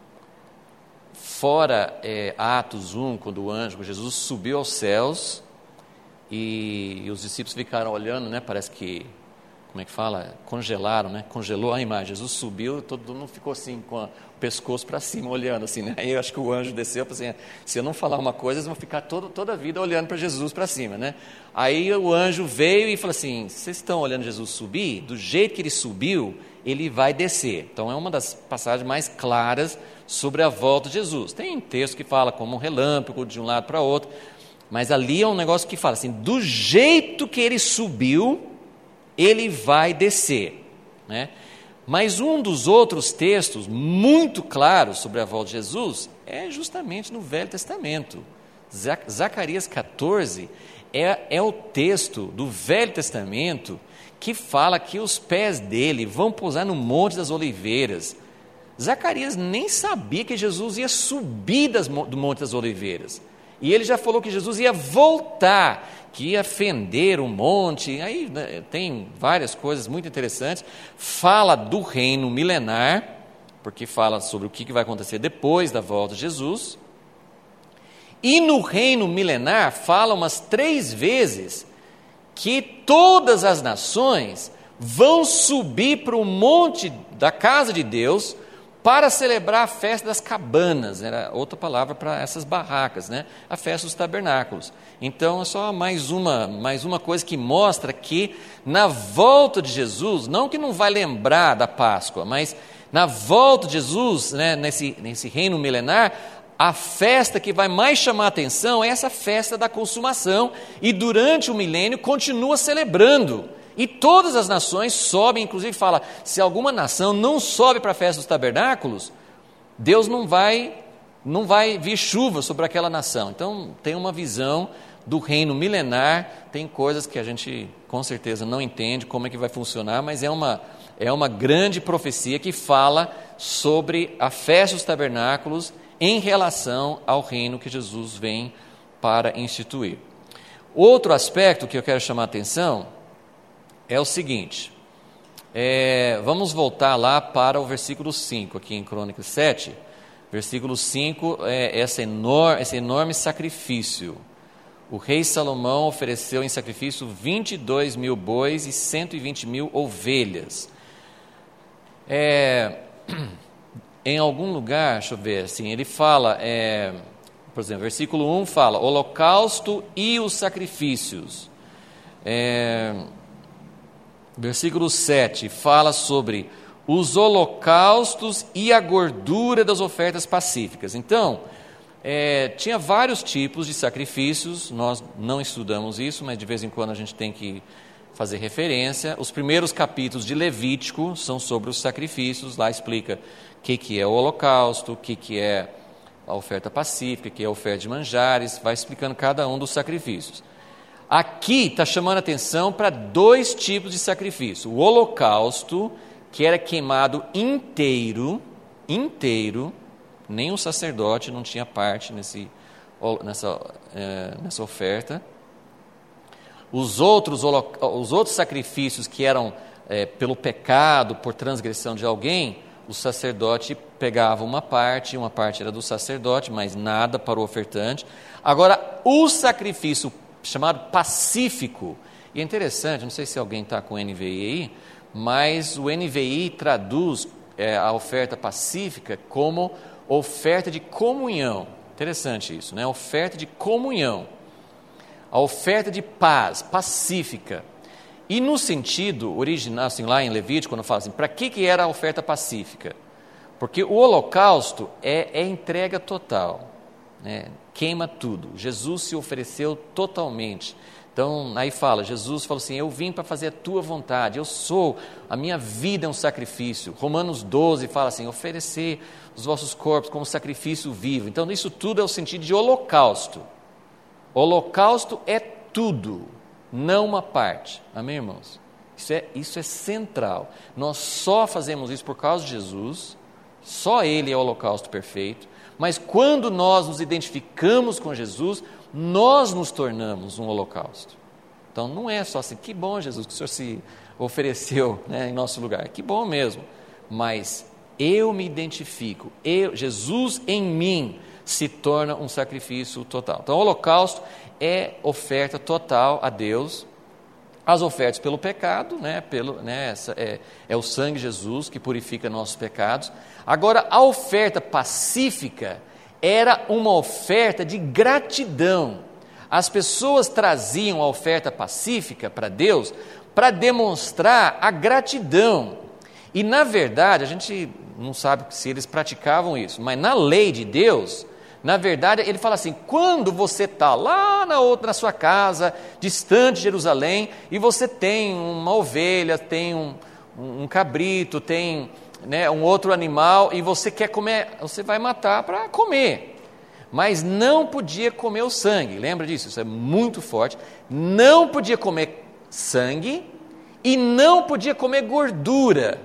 fora Atos 1, quando o anjo, Jesus subiu aos céus, e os discípulos ficaram olhando, né, parece que, como é que fala? Congelaram, né? Congelou a imagem. Jesus subiu, todo mundo ficou assim, com o pescoço para cima, olhando assim, né? Aí eu acho que o anjo desceu, assim, se eu não falar uma coisa, eles vão ficar toda a vida olhando para Jesus para cima, né? Aí o anjo veio e falou assim, vocês estão olhando Jesus subir? Do jeito que ele subiu, ele vai descer. Então é uma das passagens mais claras sobre a volta de Jesus. Tem texto que fala como um relâmpago de um lado para outro, mas ali é um negócio que fala assim, do jeito que ele subiu, ele vai descer, né? Mas um dos outros textos muito claros sobre a volta de Jesus é justamente no Velho Testamento. Zacarias 14 é o texto do Velho Testamento que fala que os pés dele vão pousar no Monte das Oliveiras. Zacarias nem sabia que Jesus ia subir do Monte das Oliveiras. E ele já falou que Jesus ia voltar, que ia fender o monte. Aí, né, tem várias coisas muito interessantes. Fala do reino milenar, porque fala sobre o que vai acontecer depois da volta de Jesus. E no reino milenar fala umas 3 vezes que todas as nações vão subir para o monte da casa de Deus para celebrar a festa das cabanas, era outra palavra para essas barracas, né? A festa dos tabernáculos. Então é só mais uma coisa que mostra que na volta de Jesus, não que não vai lembrar da Páscoa, mas na volta de Jesus, né, nesse reino milenar, a festa que vai mais chamar a atenção é essa festa da consumação, e durante o milênio continua celebrando. E todas as nações sobem, inclusive fala, se alguma nação não sobe para a festa dos tabernáculos, Deus não vai vir chuva sobre aquela nação. Então tem uma visão do reino milenar, tem coisas que a gente com certeza não entende como é que vai funcionar, mas é uma grande profecia que fala sobre a festa dos tabernáculos em relação ao reino que Jesus vem para instituir. Outro aspecto que eu quero chamar a atenção é o seguinte, vamos voltar lá para o versículo 5, aqui em Crônicas 7, versículo 5, esse enorme sacrifício. O rei Salomão ofereceu em sacrifício 22 mil bois e 120 mil ovelhas. Em algum lugar, deixa eu ver, assim, ele fala, por exemplo, versículo 1 fala, holocausto e os sacrifícios. Versículo 7 fala sobre os holocaustos e a gordura das ofertas pacíficas. Então, tinha vários tipos de sacrifícios, nós não estudamos isso, mas de vez em quando a gente tem que fazer referência. Os primeiros capítulos de Levítico são sobre os sacrifícios, lá explica o que é o holocausto, o que é a oferta pacífica, o que é a oferta de manjares, vai explicando cada um dos sacrifícios. Aqui está chamando a atenção para dois tipos de sacrifício. O holocausto, que era queimado inteiro, nem o sacerdote não tinha parte nessa oferta. Os outros sacrifícios que eram pelo pecado, por transgressão de alguém, o sacerdote pegava uma parte era do sacerdote, mas nada para o ofertante. Agora, o sacrifício chamado pacífico, e é interessante, não sei se alguém está com o NVI aí, mas o NVI traduz a oferta pacífica como oferta de comunhão. Interessante isso, né? Oferta de comunhão, a oferta de paz, pacífica. E no sentido original, assim, lá em Levítico, quando fala assim, para que era a oferta pacífica? Porque o holocausto é entrega total, né? Queima tudo. Jesus se ofereceu totalmente. Então, aí Jesus falou assim, eu vim para fazer a tua vontade, a minha vida é um sacrifício. Romanos 12 fala assim, oferecer os vossos corpos como sacrifício vivo. Então, isso tudo é o sentido de holocausto. Holocausto é tudo, não uma parte. Amém, irmãos? Isso é central. Nós só fazemos isso por causa de Jesus, só Ele é o holocausto perfeito. Mas quando nós nos identificamos com Jesus, nós nos tornamos um holocausto. Então não é só assim, que bom Jesus que o Senhor se ofereceu, né, em nosso lugar, que bom mesmo, mas eu me identifico, Jesus em mim se torna um sacrifício total. Então o holocausto é oferta total a Deus, as ofertas pelo pecado, é o sangue de Jesus que purifica nossos pecados. Agora, a oferta pacífica era uma oferta de gratidão. As pessoas traziam a oferta pacífica para Deus para demonstrar a gratidão. E, na verdade, a gente não sabe se eles praticavam isso, mas na lei de Deus, na verdade, ele fala assim, quando você está lá na sua casa, distante de Jerusalém, e você tem uma ovelha, tem um cabrito, tem, né, um outro animal, e você quer comer, você vai matar para comer, mas não podia comer o sangue, lembra disso? Isso é muito forte, não podia comer sangue, e não podia comer gordura,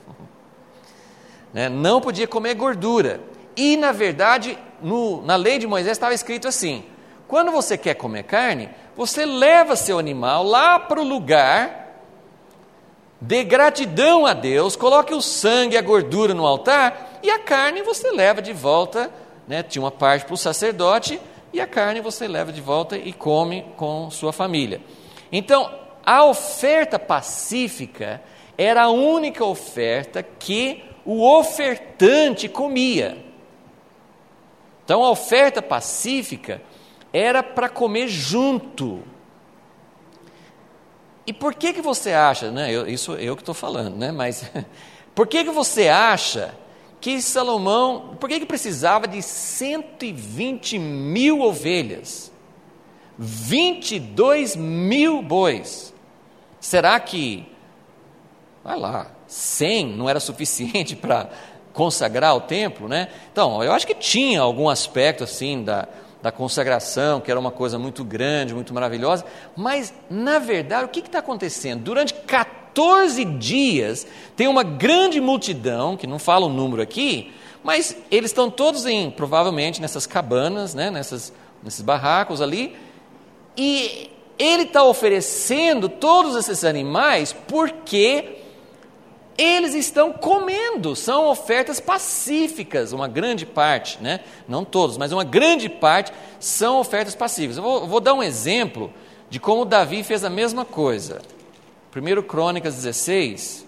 né? Não podia comer gordura, e na verdade, na lei de Moisés estava escrito assim, quando você quer comer carne, você leva seu animal lá para o lugar, dê gratidão a Deus, coloque o sangue e a gordura no altar, e a carne você leva de volta, né? Tinha uma parte para o sacerdote, e a carne você leva de volta e come com sua família. Então, a oferta pacífica era a única oferta que o ofertante comia. Então a oferta pacífica era para comer junto. E por que você acha, né? Isso eu que estou falando, né? Mas por que você acha que Salomão, por que precisava de 120 mil ovelhas, 22 mil bois? Será que, vai lá, 100 não era suficiente para consagrar o templo, né? Então, eu acho que tinha algum aspecto assim da consagração, que era uma coisa muito grande, muito maravilhosa, mas, na verdade, o que está acontecendo? Durante 14 dias, tem uma grande multidão, que não fala o número aqui, mas eles estão todos provavelmente nessas cabanas, né, nesses barracos ali, e ele está oferecendo todos esses animais porque eles estão comendo, são ofertas pacíficas, uma grande parte, né? Não todos, mas uma grande parte são ofertas pacíficas. Eu vou dar um exemplo de como Davi fez a mesma coisa. 1 Crônicas 16,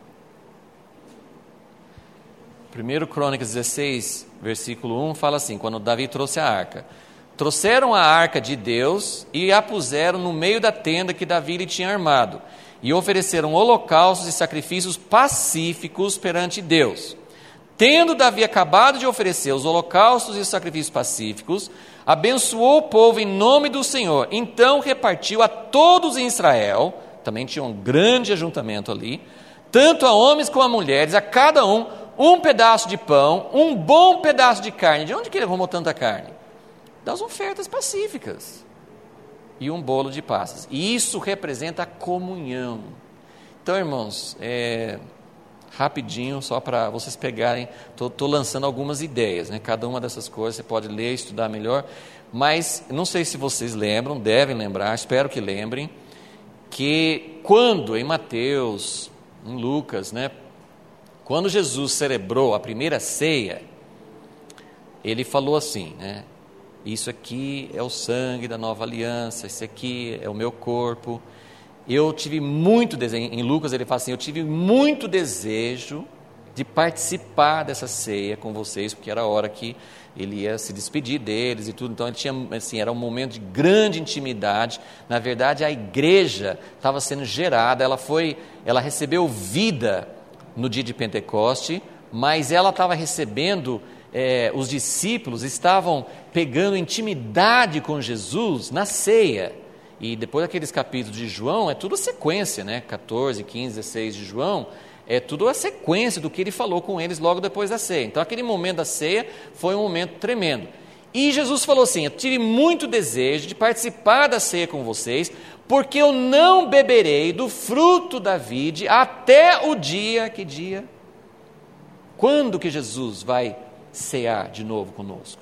versículo 1, fala assim, quando Davi trouxe a arca. Trouxeram a arca de Deus e a puseram no meio da tenda que Davi lhe tinha armado, e ofereceram holocaustos e sacrifícios pacíficos perante Deus. Tendo Davi acabado de oferecer os holocaustos e os sacrifícios pacíficos, abençoou o povo em nome do Senhor. Então repartiu a todos em Israel, também tinha um grande ajuntamento ali, tanto a homens como a mulheres, a cada um pedaço de pão, um bom pedaço de carne. De onde que ele arrumou tanta carne? Das ofertas pacíficas. E um bolo de passas. E isso representa a comunhão. Então, irmãos, rapidinho, só para vocês pegarem, estou lançando algumas ideias, né? Cada uma dessas coisas você pode ler, estudar melhor, mas não sei se vocês lembram, devem lembrar, espero que lembrem, que quando em Mateus, em Lucas, né, quando Jesus celebrou a primeira ceia, ele falou assim, né? Isso aqui é o sangue da nova aliança, isso aqui é o meu corpo. Eu tive muito desejo, em Lucas ele fala assim, eu tive muito desejo de participar dessa ceia com vocês, porque era a hora que ele ia se despedir deles e tudo, então ele tinha, assim, era um momento de grande intimidade. Na verdade, a igreja estava sendo gerada, ela recebeu vida no dia de Pentecoste, mas ela estava recebendo, os discípulos estavam pegando intimidade com Jesus na ceia. E depois daqueles capítulos de João, é tudo a sequência, né? 14, 15, 16 de João, é tudo a sequência do que ele falou com eles logo depois da ceia. Então aquele momento da ceia foi um momento tremendo. E Jesus falou assim, eu tive muito desejo de participar da ceia com vocês, porque eu não beberei do fruto da vide até o dia, que dia? Quando que Jesus vai cear de novo conosco?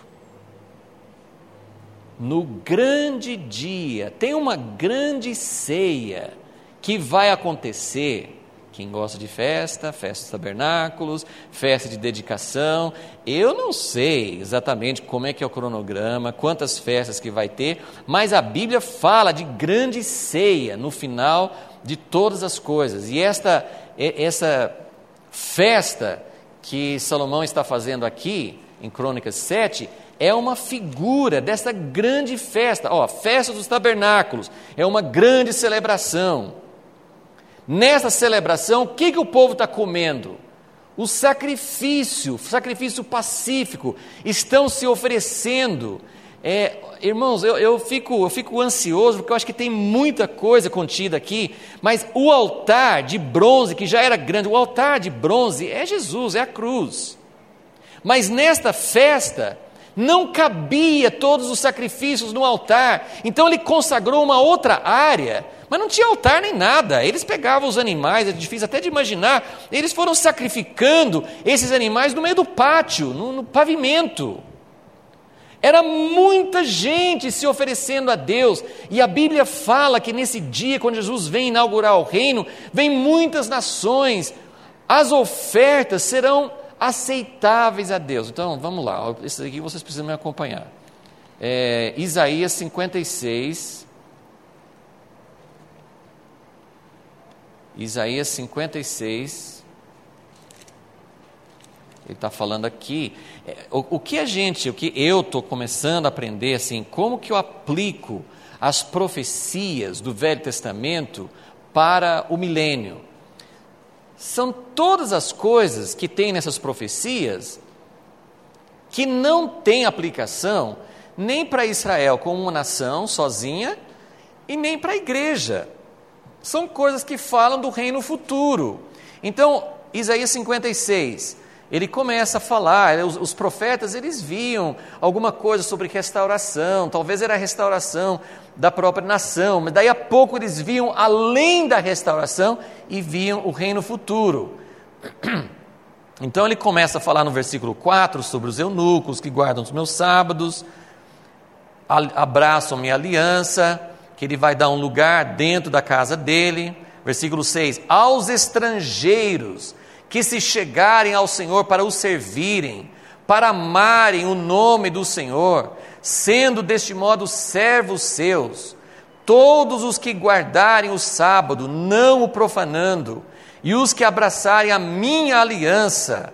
No grande dia, tem uma grande ceia que vai acontecer. Quem gosta de festa dos tabernáculos, festa de dedicação, eu não sei exatamente como é que é o cronograma, quantas festas que vai ter, mas a Bíblia fala de grande ceia no final de todas as coisas. E essa festa que Salomão está fazendo aqui, em Crônicas 7, é uma figura dessa grande festa. Festa dos tabernáculos, é uma grande celebração. Nessa celebração, o que o povo está comendo? O sacrifício pacífico, estão se oferecendo. Irmãos, eu fico ansioso, porque eu acho que tem muita coisa contida aqui, mas o altar de bronze, que já era grande, o altar de bronze é Jesus, é a cruz. Mas nesta festa, não cabia todos os sacrifícios no altar, então ele consagrou uma outra área, mas não tinha altar nem nada. Eles pegavam os animais, é difícil até de imaginar, eles foram sacrificando esses animais no meio do pátio, no pavimento. Era muita gente se oferecendo a Deus, e a Bíblia fala que nesse dia, quando Jesus vem inaugurar o reino, vem muitas nações, as ofertas serão aceitáveis a Deus. Então, vamos lá, isso aqui vocês precisam me acompanhar. Isaías 56, Isaías 56, ele está falando aqui, o que eu estou começando a aprender, assim, como que eu aplico as profecias do Velho Testamento para o milênio. São todas as coisas que tem nessas profecias que não tem aplicação nem para Israel como uma nação sozinha e nem para a igreja. São coisas que falam do reino futuro. Então, Isaías 56, ele começa a falar, os profetas, eles viam alguma coisa sobre restauração, talvez era a restauração da própria nação, mas daí a pouco eles viam além da restauração e viam o reino futuro. Então ele começa a falar no versículo 4 sobre os eunucos que guardam os meus sábados, abraçam minha aliança, que ele vai dar um lugar dentro da casa dele. Versículo 6, aos estrangeiros que se chegarem ao Senhor para o servirem, para amarem o nome do Senhor, sendo deste modo servos seus, todos os que guardarem o sábado, não o profanando, e os que abraçarem a minha aliança,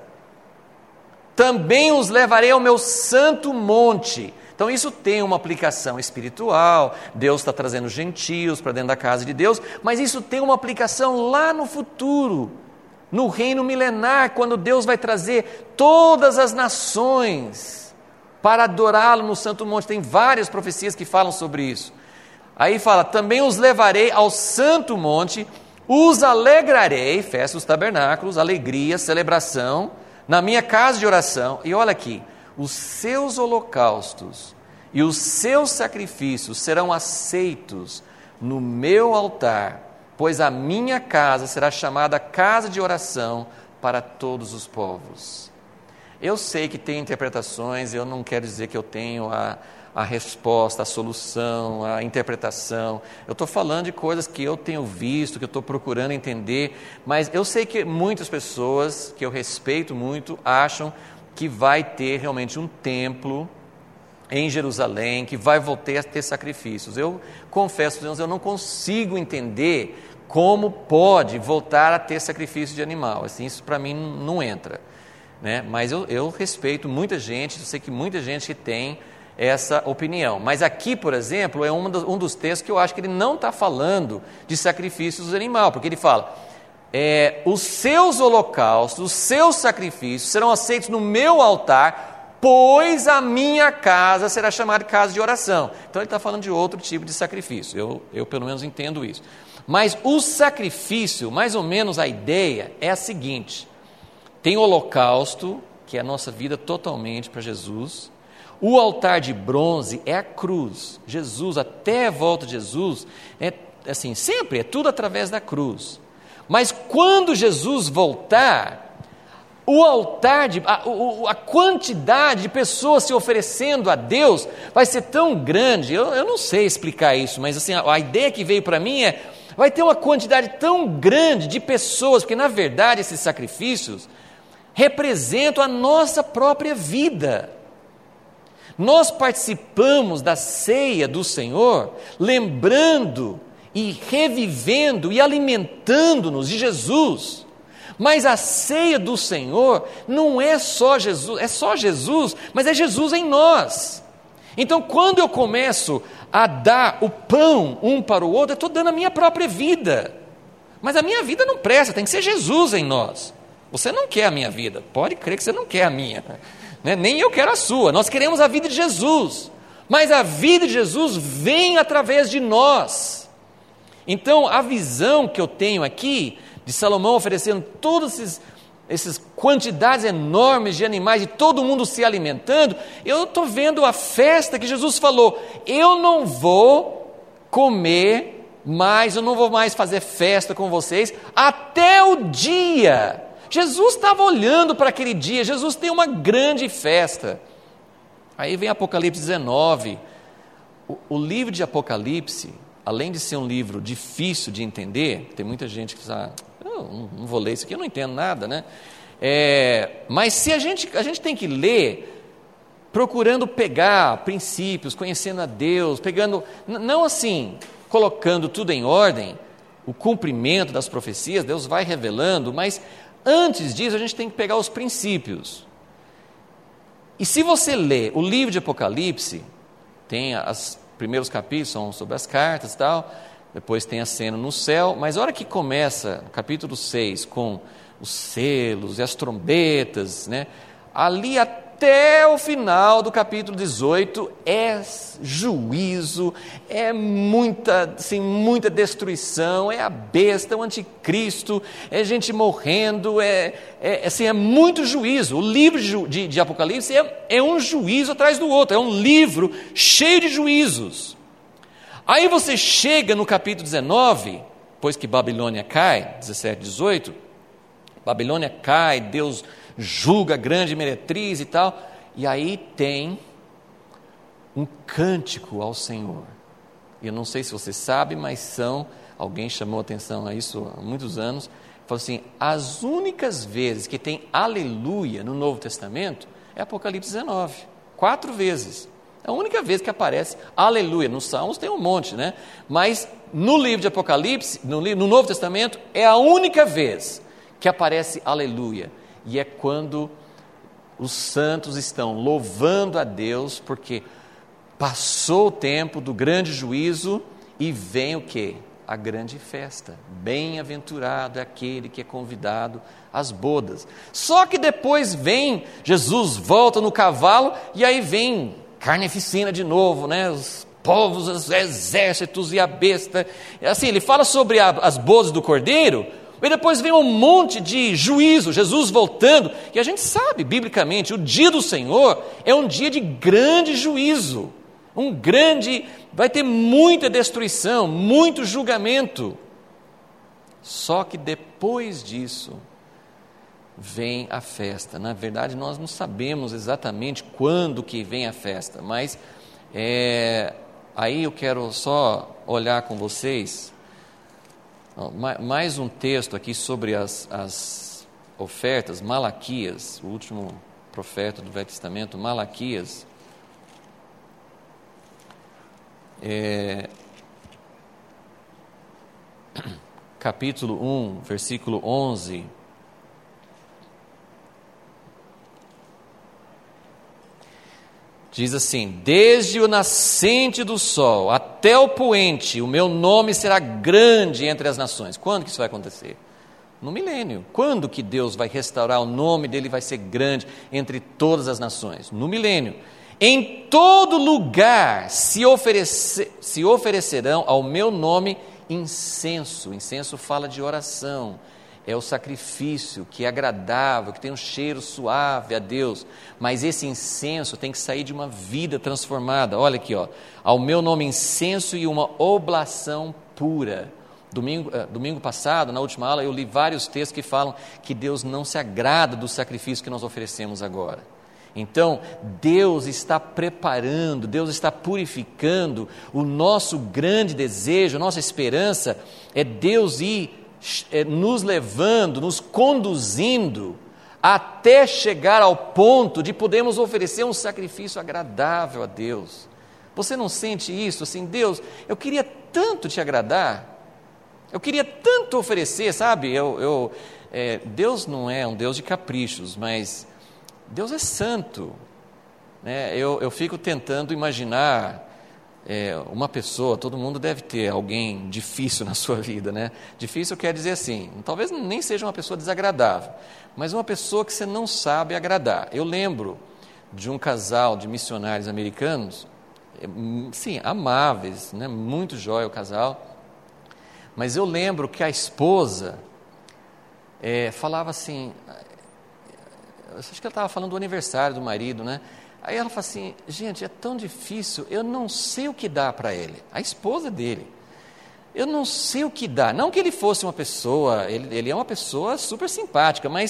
também os levarei ao meu santo monte. Então isso tem uma aplicação espiritual, Deus está trazendo gentios para dentro da casa de Deus, mas isso tem uma aplicação lá no futuro, no reino milenar, quando Deus vai trazer todas as nações para adorá-lo no santo monte. Tem várias profecias que falam sobre isso. Aí fala, também os levarei ao santo monte, os alegrarei, festa dos tabernáculos, alegria, celebração, na minha casa de oração. E olha aqui, os seus holocaustos e os seus sacrifícios serão aceitos no meu altar, pois a minha casa será chamada casa de oração para todos os povos. Eu sei que tem interpretações, eu não quero dizer que eu tenho a resposta, a solução, a interpretação. Eu estou falando de coisas que eu tenho visto, que eu estou procurando entender, mas eu sei que muitas pessoas, que eu respeito muito, acham que vai ter realmente um templo em Jerusalém, que vai voltar a ter sacrifícios. Eu confesso, Deus, eu não consigo entender como pode voltar a ter sacrifício de animal. Assim, isso para mim não entra, né? Mas eu respeito muita gente, eu sei que muita gente que tem essa opinião. Mas aqui, por exemplo, é um dos textos que eu acho que ele não está falando de sacrifícios de animal, porque ele fala, os seus holocaustos, os seus sacrifícios serão aceitos no meu altar, pois a minha casa será chamada de casa de oração. Então ele está falando de outro tipo de sacrifício, eu pelo menos entendo isso. Mas o sacrifício, mais ou menos a ideia é a seguinte, tem o holocausto, que é a nossa vida totalmente para Jesus. O altar de bronze é a cruz. Jesus, até a volta de Jesus, é assim, sempre, é tudo através da cruz. Mas quando Jesus voltar, o altar, a quantidade de pessoas se oferecendo a Deus vai ser tão grande, eu não sei explicar isso, mas assim, a ideia que veio para mim vai ter uma quantidade tão grande de pessoas, porque na verdade esses sacrifícios representam a nossa própria vida. Nós participamos da ceia do Senhor, lembrando e revivendo e alimentando-nos de Jesus. Mas a ceia do Senhor não é só Jesus, é só Jesus, mas é Jesus em nós. Então, quando eu começo a dar o pão um para o outro, eu estou dando a minha própria vida. Mas a minha vida não presta, tem que ser Jesus em nós. Você não quer a minha vida, pode crer que você não quer a minha, né? Nem eu quero a sua. Nós queremos a vida de Jesus, mas a vida de Jesus vem através de nós. Então, a visão que eu tenho aqui, de Salomão oferecendo todas essas quantidades enormes de animais e todo mundo se alimentando, eu estou vendo a festa que Jesus falou, eu não vou comer mais, eu não vou mais fazer festa com vocês, até o dia. Jesus estava olhando para aquele dia, Jesus tem uma grande festa. Aí vem Apocalipse 19, o livro de Apocalipse, além de ser um livro difícil de entender, tem muita gente que diz, eu não vou ler isso aqui, eu não entendo nada, né? Mas se a gente tem que ler, procurando pegar princípios, conhecendo a Deus, pegando, não assim, colocando tudo em ordem, o cumprimento das profecias, Deus vai revelando, mas antes disso a gente tem que pegar os princípios. E se você ler o livro de Apocalipse, tem os primeiros capítulos, são sobre as cartas e tal, depois tem a cena no céu, mas a hora que começa, no capítulo 6, com os selos e as trombetas, né, ali até o final do capítulo 18 é juízo, é muita destruição, é a besta, o anticristo, é gente morrendo, é muito juízo. O livro de Apocalipse é um juízo atrás do outro, é um livro cheio de juízos. Aí você chega no capítulo 19, depois que Babilônia cai, 17, 18, Babilônia cai, Deus julga a grande meretriz e tal, e aí tem um cântico ao Senhor. E eu não sei se você sabe, mas alguém chamou atenção a isso há muitos anos, falou assim, as únicas vezes que tem aleluia no Novo Testamento é Apocalipse 19, 4 vezes. É a única vez que aparece aleluia. Nos Salmos tem um monte, né? Mas no livro de Apocalipse, no Novo Testamento, é a única vez que aparece aleluia. E é quando os santos estão louvando a Deus, porque passou o tempo do grande juízo e vem o quê? A grande festa. Bem-aventurado é aquele que é convidado às bodas. Só que depois Jesus volta no cavalo e aí vem carnificina de novo, né? Os povos, os exércitos e a besta. Assim, ele fala sobre as bodas do Cordeiro, e depois vem um monte de juízo, Jesus voltando, e a gente sabe, biblicamente, o dia do Senhor é um dia de grande juízo, vai ter muita destruição, muito julgamento. Só que depois disso, vem a festa. Na verdade, nós não sabemos exatamente quando que vem a festa, mas aí eu quero só olhar com vocês mais um texto aqui sobre as ofertas. Malaquias, o último profeta do Velho Testamento, Malaquias, capítulo 1, versículo 11. Diz assim, desde o nascente do sol até o poente, o meu nome será grande entre as nações. Quando que isso vai acontecer? No milênio. Quando que Deus vai restaurar o nome dele, vai ser grande entre todas as nações? No milênio. Em todo lugar se oferecerão ao meu nome incenso. Incenso fala de oração. É o sacrifício que é agradável, que tem um cheiro suave a Deus. Mas esse incenso tem que sair de uma vida transformada. Olha aqui, ao meu nome incenso e uma oblação pura. Domingo passado, na última aula, eu li vários textos que falam que Deus não se agrada do sacrifício que nós oferecemos agora. Então, Deus está preparando, Deus está purificando. O nosso grande desejo, a nossa esperança é Deus ir nos levando, nos conduzindo até chegar ao ponto de podermos oferecer um sacrifício agradável a Deus. Você não sente isso? Assim, Deus, eu queria tanto te agradar, eu queria tanto oferecer, sabe? Deus não é um Deus de caprichos, mas Deus é santo, né? Eu fico tentando imaginar uma pessoa, todo mundo deve ter alguém difícil na sua vida, né? Difícil quer dizer assim, talvez nem seja uma pessoa desagradável, mas uma pessoa que você não sabe agradar. Eu lembro de um casal de missionários americanos, sim, amáveis, né? Muito jóia o casal, mas eu lembro que a esposa falava assim, acho que ela estava falando do aniversário do marido, né? Aí ela fala assim, gente, é tão difícil, eu não sei o que dá para ele, a esposa dele, eu não sei o que dá, não que ele fosse uma pessoa, ele é uma pessoa super simpática, mas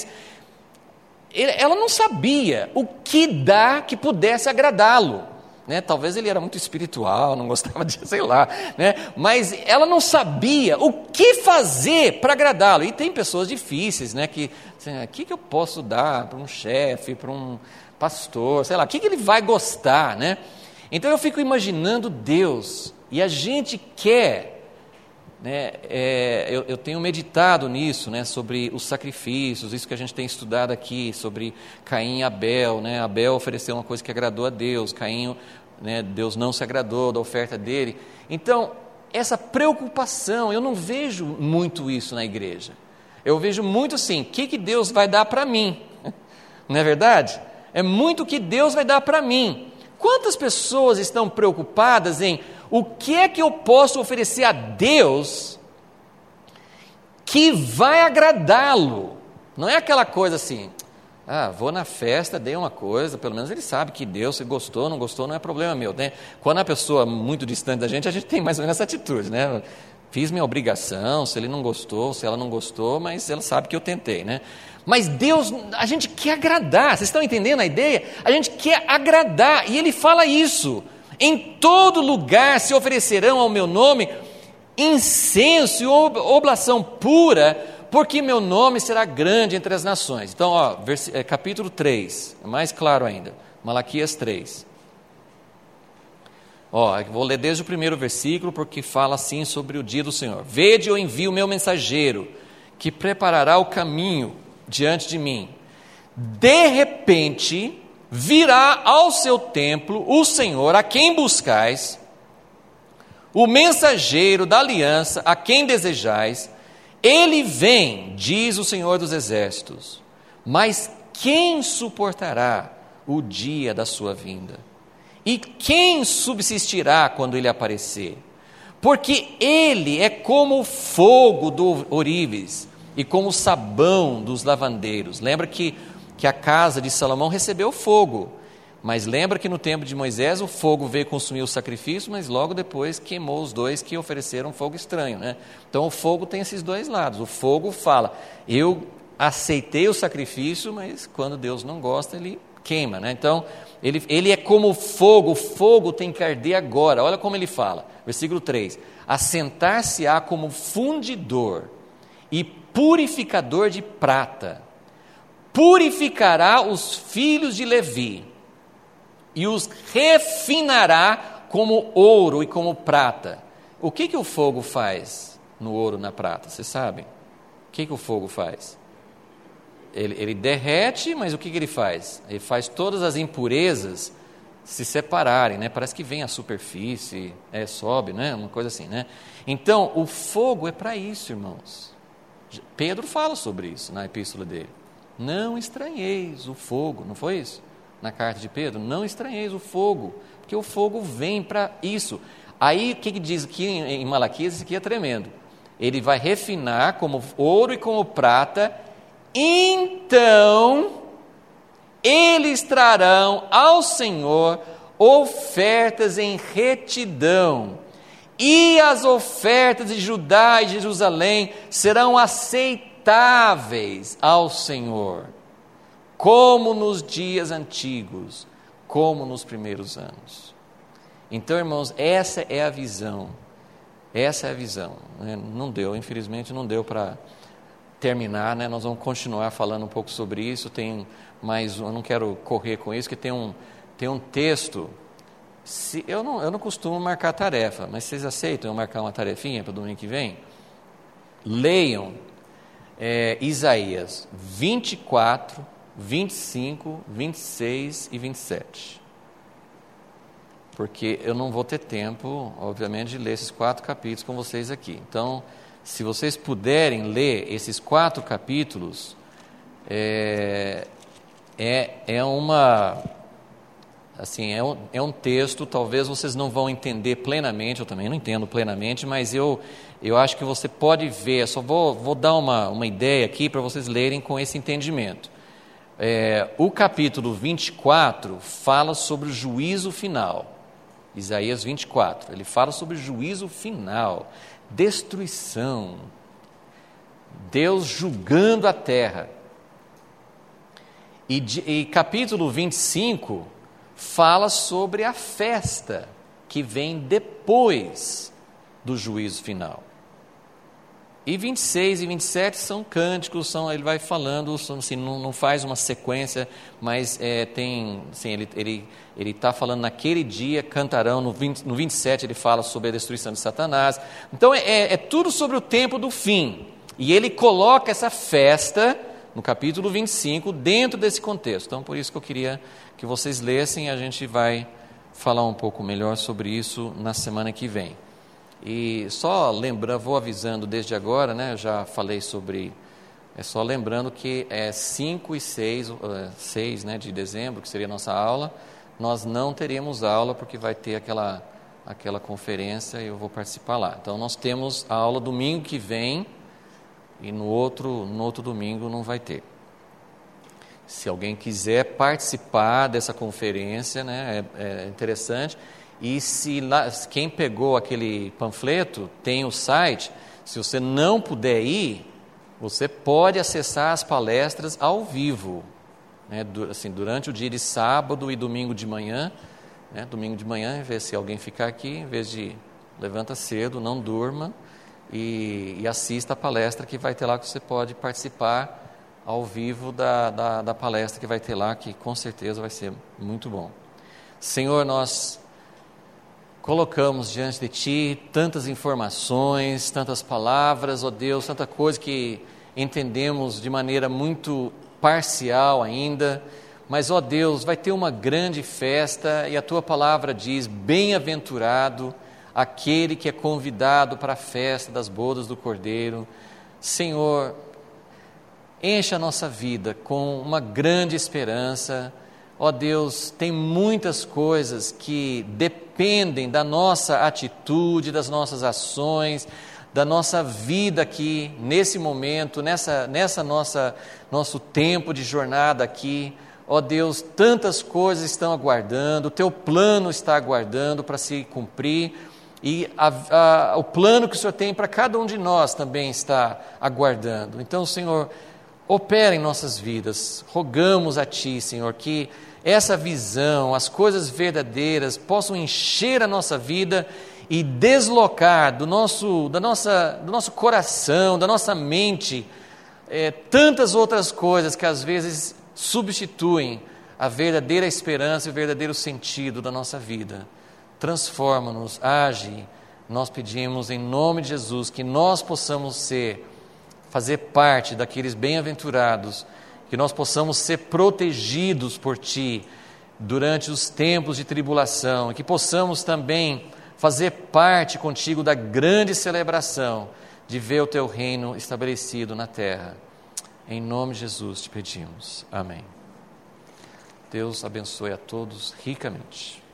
ela não sabia o que dá que pudesse agradá-lo, né? Talvez ele era muito espiritual, não gostava de, sei lá, né? Mas ela não sabia o que fazer para agradá-lo, e tem pessoas difíceis, né? Que, assim, o que eu posso dar para um chefe, para um pastor, sei lá, o que ele vai gostar, né? Então eu fico imaginando Deus, e a gente quer né, eu tenho meditado nisso, né, sobre os sacrifícios, isso que a gente tem estudado aqui, sobre Caim e Abel, né, Abel ofereceu uma coisa que agradou a Deus, Caim, né, Deus não se agradou da oferta dele. Então, essa preocupação, eu não vejo muito isso na igreja. Eu vejo muito assim, o que Deus vai dar para mim? Não é verdade? É muito o que Deus vai dar para mim. Quantas pessoas estão preocupadas em o que é que eu posso oferecer a Deus que vai agradá-lo? Não é aquela coisa assim, vou na festa, dei uma coisa, pelo menos ele sabe que Deus, se gostou, não gostou, não é problema meu, né? Quando a pessoa é muito distante da gente tem mais ou menos essa atitude, né? Fiz minha obrigação, se ele não gostou, se ela não gostou, mas ela sabe que eu tentei, né? Mas Deus, a gente quer agradar, vocês estão entendendo a ideia? A gente quer agradar, e Ele fala isso, em todo lugar se oferecerão ao meu nome incenso e oblação pura, porque meu nome será grande entre as nações. Então, capítulo 3, é mais claro ainda, Malaquias 3. Vou ler desde o primeiro versículo, porque fala assim sobre o dia do Senhor. Vede, eu envio o meu mensageiro, que preparará o caminho diante de mim. De repente, virá ao seu templo o Senhor, a quem buscais, o mensageiro da aliança, a quem desejais. Ele vem, diz o Senhor dos exércitos, mas quem suportará o dia da sua vinda? E quem subsistirá quando ele aparecer? Porque ele é como o fogo do ourives e como o sabão dos lavandeiros. Lembra que a casa de Salomão recebeu fogo, mas lembra que no tempo de Moisés o fogo veio consumir o sacrifício, mas logo depois queimou os dois que ofereceram fogo estranho, né? Então o fogo tem esses dois lados. O fogo fala, eu aceitei o sacrifício, mas quando Deus não gosta, ele queima, né? Então ele é como o fogo tem que arder agora. Olha como ele fala, versículo 3: assentar-se-á como fundidor e purificador de prata, purificará os filhos de Levi e os refinará como ouro e como prata. O que o fogo faz no ouro e na prata? Vocês sabem? O que o fogo faz? Ele derrete, mas o que ele faz? Ele faz todas as impurezas se separarem, né? Parece que vem à superfície, sobe, né? Uma coisa assim, né? Então, o fogo é para isso, irmãos. Pedro fala sobre isso na epístola dele. Não estranheis o fogo, não foi isso? Na carta de Pedro, não estranheis o fogo, porque o fogo vem para isso. Aí, o que diz aqui em Malaquias? Isso aqui é tremendo. Ele vai refinar como ouro e como prata. Então, eles trarão ao Senhor ofertas em retidão, e as ofertas de Judá e de Jerusalém serão aceitáveis ao Senhor, como nos dias antigos, como nos primeiros anos. Então, irmãos, essa é a visão. Essa é a visão. Não deu, infelizmente não deu para terminar, né? Nós vamos continuar falando um pouco sobre isso. Tem mais, eu não quero correr com isso, que tem um texto. Eu não costumo marcar tarefa, mas vocês aceitam eu marcar uma tarefinha para o domingo que vem? Leiam Isaías 24, 25, 26 e 27. Porque eu não vou ter tempo, obviamente, de ler esses 4 capítulos com vocês aqui. Então, se vocês puderem ler esses 4 capítulos, é um texto, talvez vocês não vão entender plenamente, eu também não entendo plenamente, mas eu acho que você pode ver, só vou dar uma ideia aqui para vocês lerem com esse entendimento. O capítulo 24 fala sobre o juízo final, Isaías 24, ele fala sobre o juízo final, destruição, Deus julgando a terra. E capítulo 25 fala sobre a festa que vem depois do juízo final. E 26 e 27 são cânticos, ele vai falando, assim, não faz uma sequência, mas tem, assim, ele está falando naquele dia, cantarão, no 27 ele fala sobre a destruição de Satanás. Então é tudo sobre o tempo do fim. E ele coloca essa festa, no capítulo 25, dentro desse contexto. Então por isso que eu queria que vocês lessem, a gente vai falar um pouco melhor sobre isso na semana que vem. E só lembrando, vou avisando desde agora, né, eu já falei sobre, só lembrando que 5 e 6, né, de dezembro, que seria a nossa aula, nós não teremos aula porque vai ter aquela conferência e eu vou participar lá. Então nós temos a aula domingo que vem e no outro domingo não vai ter. Se alguém quiser participar dessa conferência, né, é interessante. E quem pegou aquele panfleto, tem o site, se você não puder ir, você pode acessar as palestras ao vivo, né, assim, durante o dia de sábado e domingo de manhã, né, domingo de manhã, em vez se alguém ficar aqui, em vez de levanta cedo, não durma e assista a palestra que vai ter lá, que você pode participar ao vivo da palestra que vai ter lá, que com certeza vai ser muito bom. Senhor, nós colocamos diante de Ti tantas informações, tantas palavras, ó Deus, tanta coisa que entendemos de maneira muito parcial ainda, mas, ó Deus, vai ter uma grande festa e a Tua palavra diz, bem-aventurado aquele que é convidado para a festa das bodas do Cordeiro. Senhor, enche a nossa vida com uma grande esperança. Ó Deus, tem muitas coisas que dependem da nossa atitude, das nossas ações, da nossa vida aqui, nesse momento, nessa nosso tempo de jornada aqui. Ó Deus, tantas coisas estão aguardando, o Teu plano está aguardando para se cumprir, e o plano que o Senhor tem para cada um de nós também está aguardando. Então, Senhor, opera em nossas vidas, rogamos a Ti, Senhor, que essa visão, as coisas verdadeiras possam encher a nossa vida e deslocar do nosso coração, da nossa mente, tantas outras coisas que às vezes substituem a verdadeira esperança e o verdadeiro sentido da nossa vida. Transforma-nos, age. Nós pedimos em nome de Jesus que nós possamos fazer parte daqueles bem-aventurados, que nós possamos ser protegidos por Ti durante os tempos de tribulação, e que possamos também fazer parte contigo da grande celebração de ver o Teu reino estabelecido na terra. Em nome de Jesus te pedimos. Amém. Deus abençoe a todos ricamente.